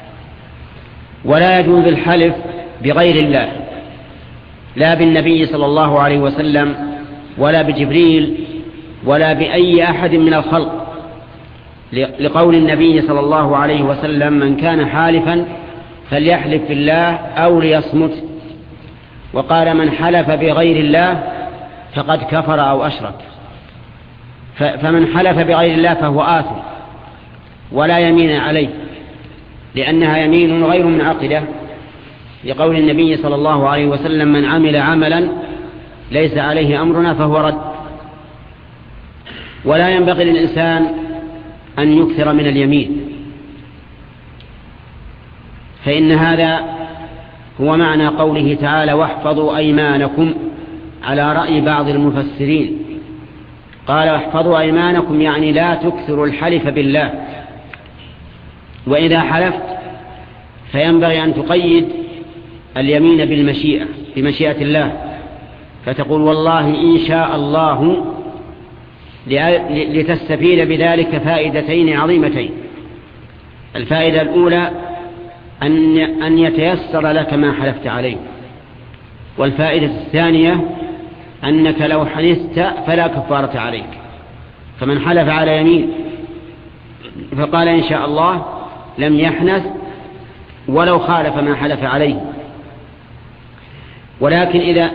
ولا يجوز الحلف بغير الله، لا بالنبي صلى الله عليه وسلم ولا بجبريل ولا بأي أحد من الخلق، لقول النبي صلى الله عليه وسلم: من كان حالفا فليحلف بالله أو ليصمت. وقال: من حلف بغير الله فقد كفر أو أشرك. فمن حلف بغير الله فهو آثم ولا يمين عليه، لأنها يمين غير منعقدة، لقول النبي صلى الله عليه وسلم: من عمل عملا ليس عليه أمرنا فهو رد. ولا ينبغي للإنسان أن يكثر من اليمين، فإن هذا هو معنى قوله تعالى: واحفظوا أيمانكم، على رأي بعض المفسرين قال: واحفظوا أيمانكم يعني لا تكثروا الحلف بالله. وإذا حلفت فينبغي أن تقيد اليمين بالمشيئة، بمشيئة الله، فتقول: والله إن شاء الله، لتستفيد بذلك فائدتين عظيمتين. الفائدة الأولى أن يتيسر لك ما حلفت عليه، والفائدة الثانية أنك لو حنثت فلا كفارة عليك. فمن حلف على يمين فقال إن شاء الله لم يحنث ولو خالف ما حلف عليه. ولكن إذا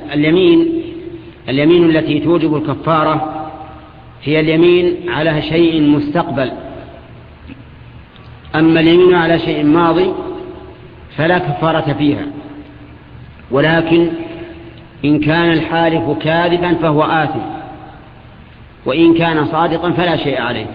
اليمين التي توجب الكفارة هي اليمين على شيء مستقبل. أما اليمين على شيء ماضي فلا كفارة فيها، ولكن إن كان الحالف كاذبا فهو آثم، وإن كان صادقا فلا شيء عليه.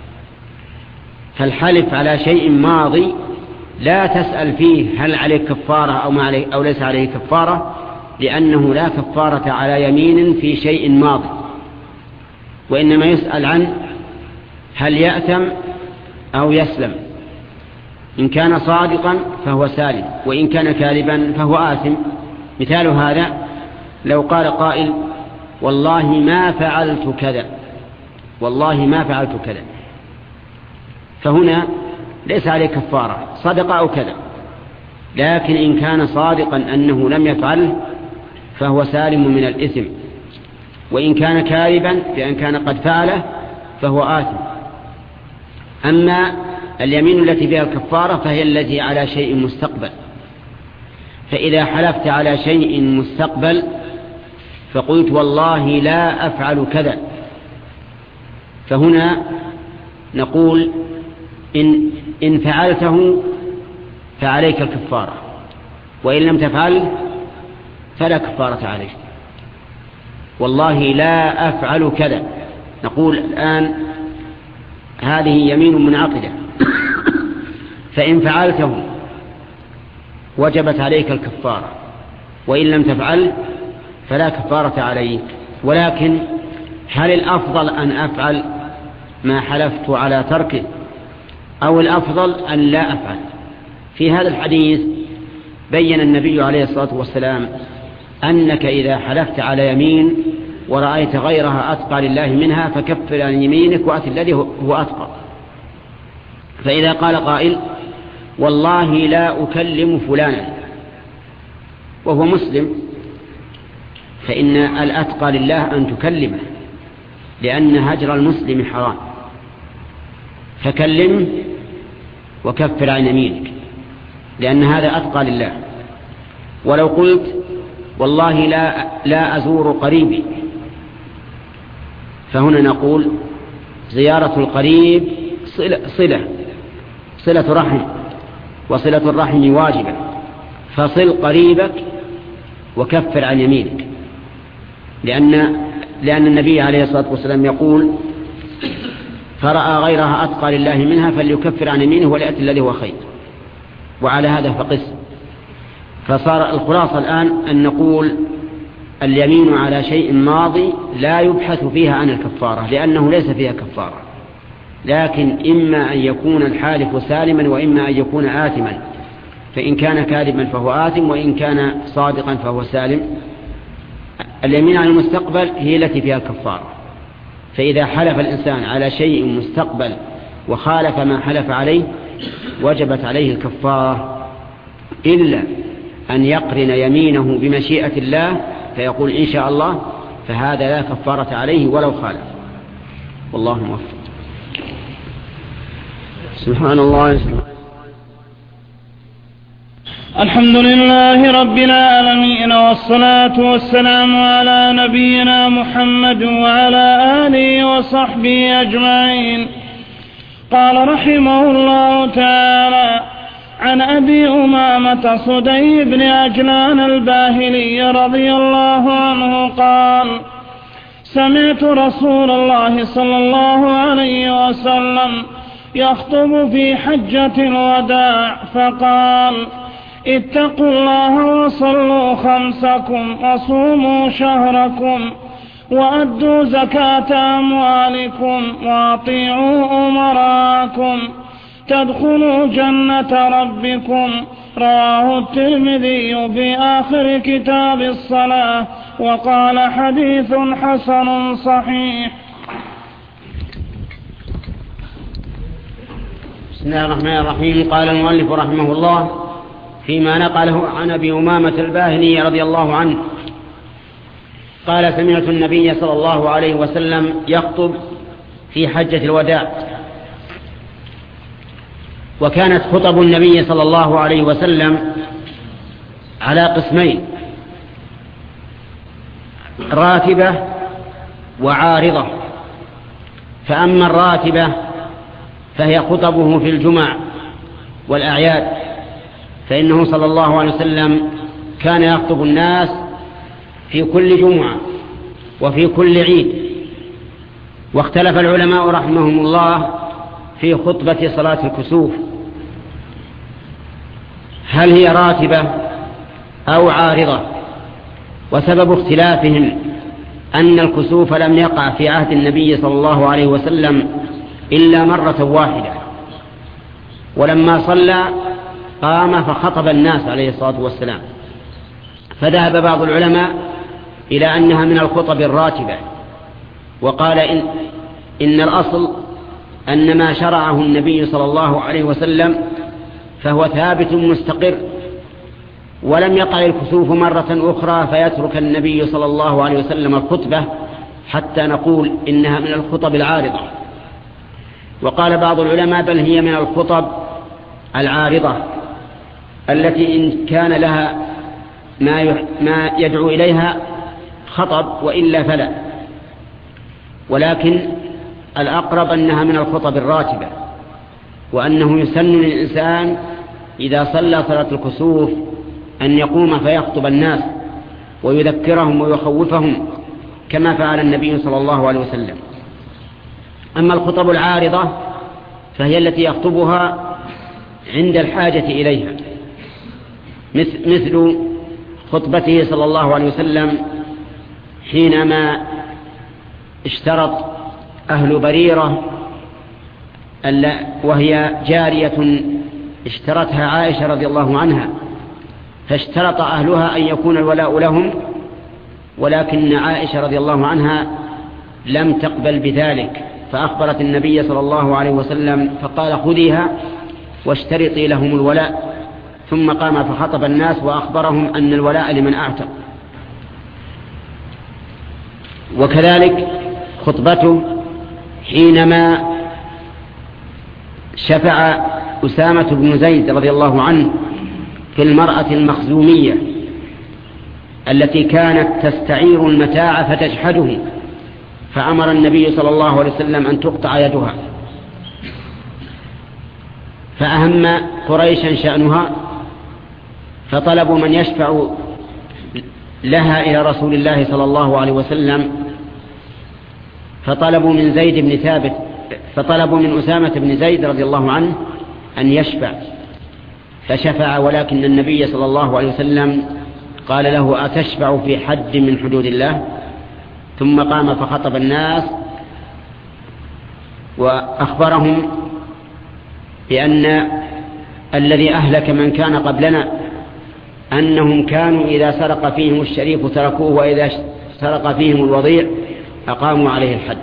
فالحلف على شيء ماضي لا تسأل فيه هل عليه كفارة أو ليس عليه كفارة، لأنه لا كفارة على يمين في شيء ماضي، وإنما يسأل عن هل يأثم أو يسلم. إن كان صادقا فهو سالم، وإن كان كاذبا فهو آثم. مثال هذا لو قال قائل والله ما فعلت كذا، والله ما فعلت كذا، فهنا ليس عليه كفارة، صدق أو كذا. لكن إن كان صادقا أنه لم يفعله فهو سالم من الإثم، وإن كان كاذبا بأن كان قد فعله فهو آثم. أما اليمين التي فيها الكفارة فهي التي على شيء مستقبل. فإذا حلفت على شيء مستقبل فقلت والله لا أفعل كذا، فهنا نقول إن فعلته فعليك الكفارة، وإن لم تفعل فلا كفارة عليك. والله لا أفعل كذا، نقول الآن هذه يمين منعقدة، فإن فعلته وجبت عليك الكفارة، وإن لم تفعل فلا كفارة عليك. ولكن هل الأفضل أن أفعل ما حلفت على تركه أو الأفضل أن لا أفعل؟ في هذا الحديث بين النبي عليه الصلاة والسلام أنك إذا حلفت على يمين ورأيت غيرها أتقى لله منها فكفر عن يمينك وأت الذي هو أتقى. فإذا قال قائل والله لا أكلم فلانا وهو مسلم، فإن الأتقى لله أن تكلمه، لأن هجر المسلم حرام، فكلم وكفر عن يمينك، لأن هذا أتقى لله. ولو قلت والله لا أزور قريبي، فهنا نقول زيارة القريب صلة رحم، وصلة الرحم واجبة، فصل قريبك وكفر عن يمينك، لأن النبي عليه الصلاة والسلام يقول فرأى غيرها أتقى لله منها فليكفر عن يمينه وليأتي الذي هو خير. وعلى هذا فقس. فصار الخلاصة الآن أن نقول اليمين على شيء ماضي لا يبحث فيها عن الكفارة، لأنه ليس فيها كفارة، لكن إما أن يكون الحالف سالما وإما أن يكون آثما. فإن كان كاذبا فهو آثم، وإن كان صادقا فهو سالم. اليمين عن المستقبل هي التي فيها الكفارة. فإذا حلف الإنسان على شيء مستقبل وخالف ما حلف عليه وجبت عليه الكفارة، إلا أن يقرن يمينه بمشيئة الله فيقول إن شاء الله، فهذا لا كفارة عليه ولو خالف. والله موفق. سبحان الله. الحمد لله رب العالمين، والصلاة والسلام على نبينا محمد وعلى آله وصحبه أجمعين. قال رحمه الله تعالى: عن أبي أمامة صدي بن عجلان الباهلي رضي الله عنه قال: سمعت رسول الله صلى الله عليه وسلم يخطب في حجة الوداع فقال: اتقوا الله وصلوا خمسكم وصوموا شهركم وأدوا زكاة أموالكم وأطيعوا أمراءكم تدخلوا جنة ربكم. رواه الترمذي في آخر كتاب الصلاة وقال حديث حسن صحيح. بسم الله الرحمن الرحيم. قال المؤلف رحمه الله فيما نقله عن أبي أمامة الباهلي رضي الله عنه قال: سمعت النبي صلى الله عليه وسلم يخطب في حجة الوداع. وكانت خطب النبي صلى الله عليه وسلم على قسمين: راتبة وعارضة. فأما الراتبة فهي خطبه في الجمع والأعياد، فإنه صلى الله عليه وسلم كان يخطب الناس في كل جمعة وفي كل عيد. واختلف العلماء رحمهم الله في خطبة صلاة الكسوف، هل هي راتبة أو عارضة؟ وسبب اختلافهم أن الكسوف لم يقع في عهد النبي صلى الله عليه وسلم إلا مرة واحدة، ولما صلى قام فخطب الناس عليه الصلاة والسلام، فذهب بعض العلماء إلى أنها من الخطب الراتبة، وقال إن الأصل أن ما شرعه النبي صلى الله عليه وسلم فهو ثابت مستقر، ولم يقع الكسوف مرة أخرى فيترك النبي صلى الله عليه وسلم الخطبة حتى نقول إنها من الخطب العارضة. وقال بعض العلماء بل هي من الخطب العارضة التي إن كان لها ما يدعو إليها خطب وإلا فلا، ولكن الأقرب أنها من الخطب الراتبة، وأنه يسن للإنسان إذا صلى صلاة الكسوف أن يقوم فيخطب الناس ويذكرهم ويخوفهم كما فعل النبي صلى الله عليه وسلم. أما الخطب العارضة فهي التي يخطبها عند الحاجة إليها، مثل خطبته صلى الله عليه وسلم حينما اشترط أهل بريرة وهي جارية اشترتها عائشة رضي الله عنها، فاشترط أهلها أن يكون الولاء لهم، ولكن عائشة رضي الله عنها لم تقبل بذلك، فأخبرت النبي صلى الله عليه وسلم فقال خذيها واشترطي لهم الولاء، ثم قام فخطب الناس وأخبرهم أن الولاء لمن أعتق. وكذلك خطبته حينما شفع أسامة بن زيد رضي الله عنه في المرأة المخزومية التي كانت تستعير المتاع فتجحده، فأمر النبي صلى الله عليه وسلم أن تقطع يدها، فأهم قريشا شأنها فطلبوا من يشفع لها إلى رسول الله صلى الله عليه وسلم، فطلبوا من أسامة بن زيد رضي الله عنه أن يشفع، فشفع، ولكن النبي صلى الله عليه وسلم قال له أتشفع في حد من حدود الله؟ ثم قام فخطب الناس وأخبرهم بأن الذي أهلك من كان قبلنا أنهم كانوا إذا سرق فيهم الشريف تركوه، وإذا سرق فيهم الوضيع أقاموا عليه الحد.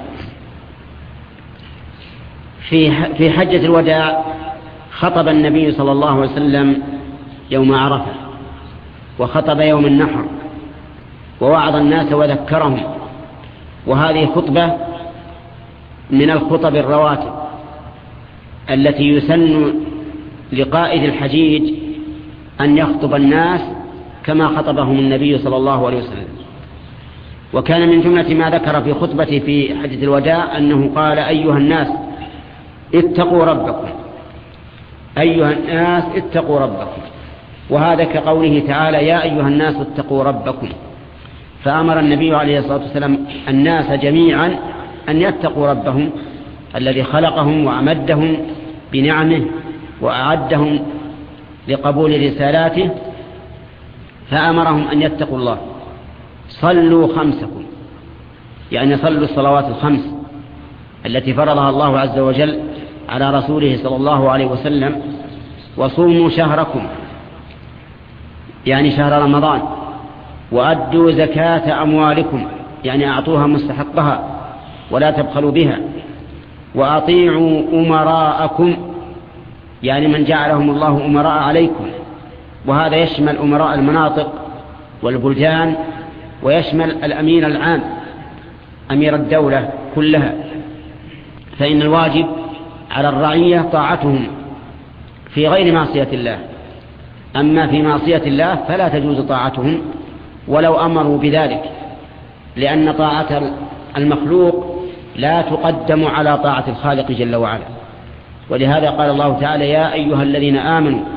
في حجة الوداع خطب النبي صلى الله عليه وسلم يوم عرفة، وخطب يوم النحر، ووعظ الناس وذكرهم، وهذه خطبة من الخطب الرواتب التي يسن لقائد الحجيج أن يخطب الناس كما خطبهم النبي صلى الله عليه وسلم. وكان من جملة ما ذكر في خطبته في حجة الوداع أنه قال أيها الناس اتقوا ربكم، أيها الناس اتقوا ربكم، وهذا كقوله تعالى يا أيها الناس اتقوا ربكم، فأمر النبي عليه الصلاة والسلام الناس جميعا أن يتقوا ربهم الذي خلقهم وأمدهم بنعمه وأعدهم لقبول رسالاته، فأمرهم أن يتقوا الله. صلوا خمسكم، يعني صلوا الصلوات الخمس التي فرضها الله عز وجل على رسوله صلى الله عليه وسلم، وصوموا شهركم يعني شهر رمضان، وأدوا زكاة أموالكم يعني أعطوها مستحقها ولا تبخلوا بها، وأطيعوا أمراءكم يعني من جعلهم الله أمراء عليكم، وهذا يشمل أمراء المناطق والبلدان، ويشمل الأمير العام أمير الدولة كلها، فإن الواجب على الرعية طاعتهم في غير معصية الله، أما في معصية الله فلا تجوز طاعتهم ولو أمروا بذلك، لأن طاعة المخلوق لا تقدم على طاعة الخالق جل وعلا. ولهذا قال الله تعالى يا أيها الذين آمنوا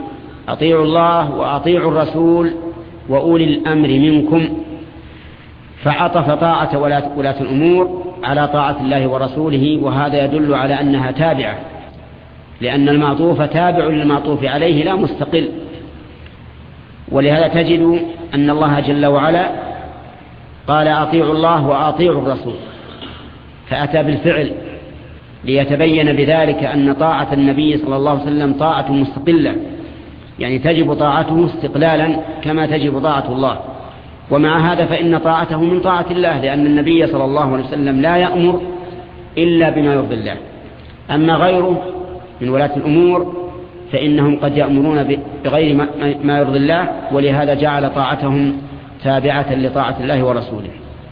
أطيعوا الله وأطيعوا الرسول وأولي الأمر منكم، فعطف طاعة ولاة الأمور على طاعة الله ورسوله، وهذا يدل على أنها تابعة، لأن المعطوف تابع للمعطوف عليه لا مستقل. ولهذا تجد أن الله جل وعلا قال أطيعوا الله وأطيعوا الرسول، فأتى بالفعل ليتبين بذلك أن طاعة النبي صلى الله عليه وسلم طاعة مستقلة، يعني تجب طاعته استقلالا كما تجب طاعة الله. ومع هذا فإن طاعته من طاعة الله، لأن النبي صلى الله عليه وسلم لا يأمر إلا بما يرضي الله. أما غيره من ولاة الأمور فإنهم قد يأمرون بغير ما يرضي الله، ولهذا جعل طاعتهم تابعة لطاعة الله ورسوله.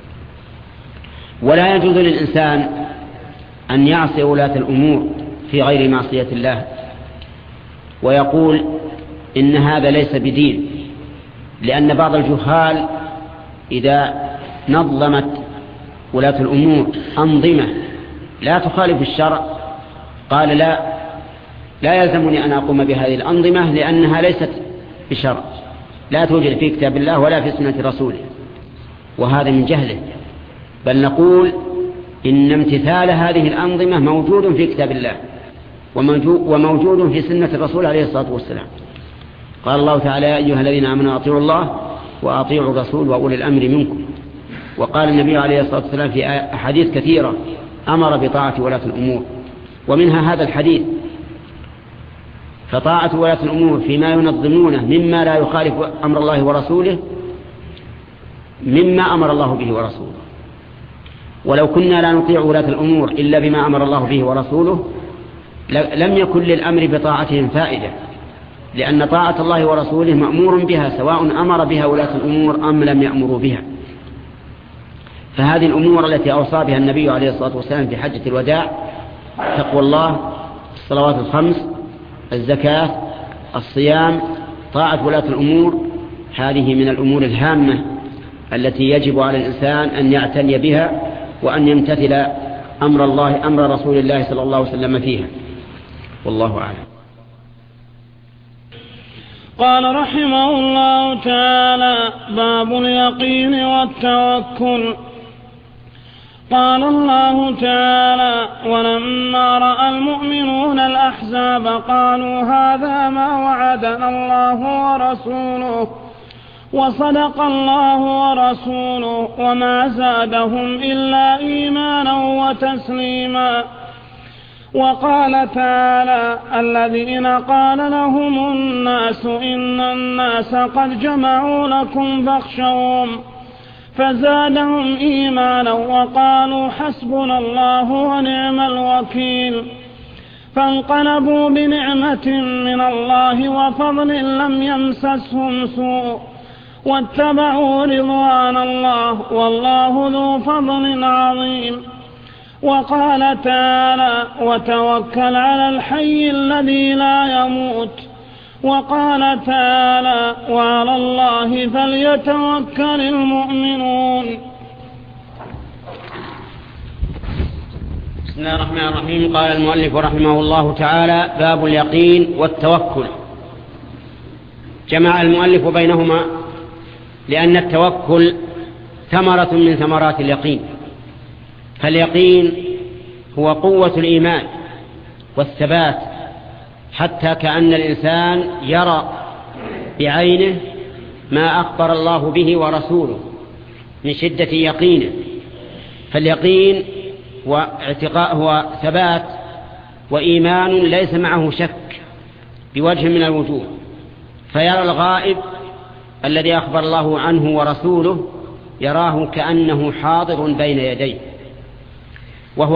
ولا يجوز للإنسان أن يعصي ولاة الأمور في غير معصية الله ويقول إن هذا ليس بدين، لأن بعض الجهال إذا نظمت ولاة الأمور أنظمة لا تخالف الشرع قال لا يلزمني أن أقوم بهذه الأنظمة لأنها ليست بشرع، لا توجد في كتاب الله ولا في سنة رسوله، وهذا من جهله. بل نقول إن امتثال هذه الأنظمة موجود في كتاب الله وموجود في سنة الرسول عليه الصلاة والسلام. قال الله تعالى يا أيها الذين آمنوا أطيعوا الله وأطيعوا الرسول وأولي الأمر منكم. وقال النبي عليه الصلاة والسلام في أحاديث كثيرة أمر بطاعة ولاة الأمور، ومنها هذا الحديث. فطاعة ولاة الأمور فيما ينظمونه مما لا يخالف أمر الله ورسوله مما أمر الله به ورسوله. ولو كنا لا نطيع ولاة الأمور إلا بما أمر الله به ورسوله لم يكن للأمر بطاعتهم فائدة، لأن طاعة الله ورسوله مأمور بها سواء أمر بها ولاة الأمور أم لم يأمروا بها. فهذه الأمور التي أوصى بها النبي عليه الصلاة والسلام في حجة الوداع: تقوى الله، الصلوات الخمس، الزكاة، الصيام، طاعة ولاة الأمور، هذه من الأمور الهامة التي يجب على الإنسان أن يعتني بها وأن يمتثل أمر رسول الله صلى الله عليه وسلم فيها. والله أعلم. قال رحمه الله تعالى: باب اليقين والتوكل. قال الله تعالى: ولما رأى المؤمنون الأحزاب قالوا هذا ما وعدنا الله ورسوله وصدق الله ورسوله وما زادهم إلا إيمانا وتسليما. وقال تعالى: الذين قال لهم الناس إن الناس قد جمعوا لكم فاخشوهم فزادهم إيمانا وقالوا حسبنا الله ونعم الوكيل. فانقلبوا بنعمة من الله وفضل لم يمسسهم سوء واتبعوا رضوان الله والله ذو فضل عظيم. وقال تعالى: وتوكل على الحي الذي لا يموت. وقال تعالى: وعلى الله فليتوكل المؤمنون. بسم الله الرحمن الرحيم. قال المؤلف رحمه الله تعالى: باب اليقين والتوكل. جمع المؤلف بينهما لأن التوكل ثمرة من ثمرات اليقين. فاليقين هو قوة الإيمان والثبات، حتى كأن الإنسان يرى بعينه ما أخبر الله به ورسوله من شدة يقينه. فاليقين هو ثبات وإيمان ليس معه شك بوجه من الوجوه، فيرى الغائب الذي أخبر الله عنه ورسوله يراه كأنه حاضر بين يديه، وهو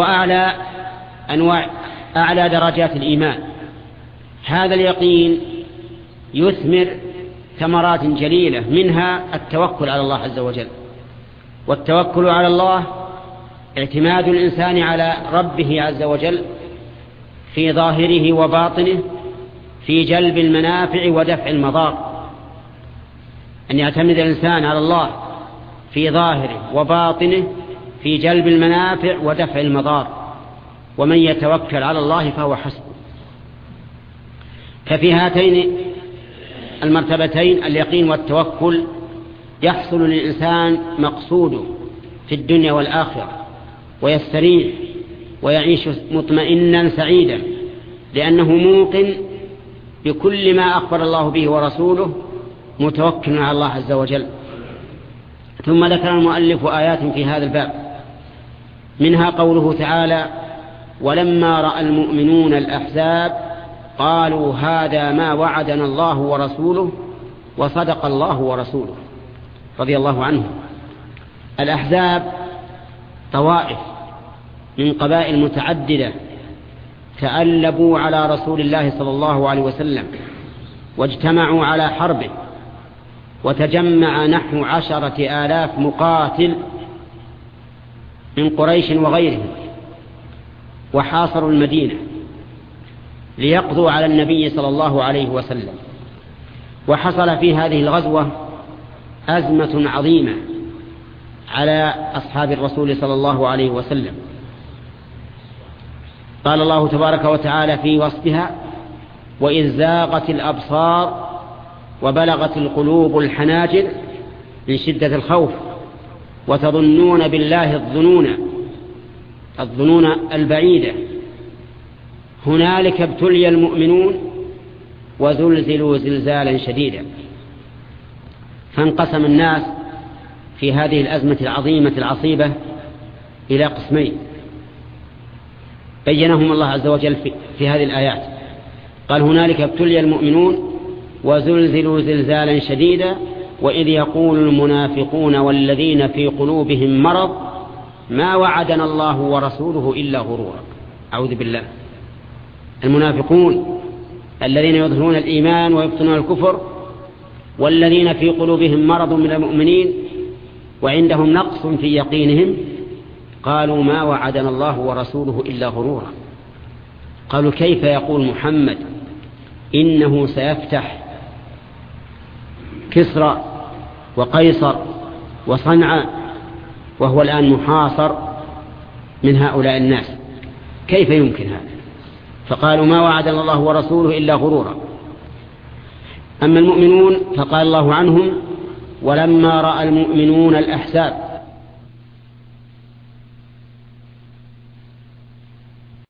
أعلى درجات الإيمان. هذا اليقين يثمر ثمرات جليلة، منها التوكل على الله عز وجل. والتوكل على الله اعتماد الإنسان على ربه عز وجل في ظاهره وباطنه في جلب المنافع ودفع المضار. أن يعتمد الإنسان على الله في ظاهره وباطنه في جلب المنافع ودفع المضار، ومن يتوكل على الله فهو حسبه. ففي هاتين المرتبتين اليقين والتوكل يحصل للإنسان مقصوده في الدنيا والآخرة ويستريح ويعيش مطمئنا سعيدا، لأنه موقن بكل ما أخبر الله به ورسوله، متوكل على الله عز وجل. ثم ذكر المؤلف آيات في هذا الباب، منها قوله تعالى: ولما رأى المؤمنون الأحزاب قالوا هذا ما وعدنا الله ورسوله وصدق الله ورسوله، رضي الله عنه. الأحزاب طوائف من قبائل متعددة تألبوا على رسول الله صلى الله عليه وسلم واجتمعوا على حربه، وتجمع نحو 10,000 مقاتل من قريش وغيرهم، وحاصروا المدينة ليقضوا على النبي صلى الله عليه وسلم. وحصل في هذه الغزوة أزمة عظيمة على أصحاب الرسول صلى الله عليه وسلم. قال الله تبارك وتعالى في وصفها: وإذ زاغت الأبصار وبلغت القلوب الحناجر من شدة الخوف وتظنون بالله الظنون البعيدة هنالك ابتلي المؤمنون وزلزلوا زلزالا شديدا. فانقسم الناس في هذه الأزمة العظيمة العصيبة إلى قسمين بينهم الله عز وجل في هذه الآيات. قال: هنالك ابتلي المؤمنون وزلزلوا زلزالا شديدا وإذ يقول المنافقون والذين في قلوبهم مرض ما وعدنا الله ورسوله إلا غرورا. أعوذ بالله. المنافقون الذين يظهرون الإيمان ويبطنون الكفر، والذين في قلوبهم مرض من المؤمنين وعندهم نقص في يقينهم، قالوا ما وعدنا الله ورسوله إلا غرورا. قالوا: كيف يقول محمد إنه سيفتح كسرى وقيصر وصنعاء وهو الآن محاصر من هؤلاء الناس؟ كيف يمكن هذا؟ فقالوا ما وعدنا الله ورسوله إلا غرورا. أما المؤمنون فقال الله عنهم: ولما رأى المؤمنون الأحزاب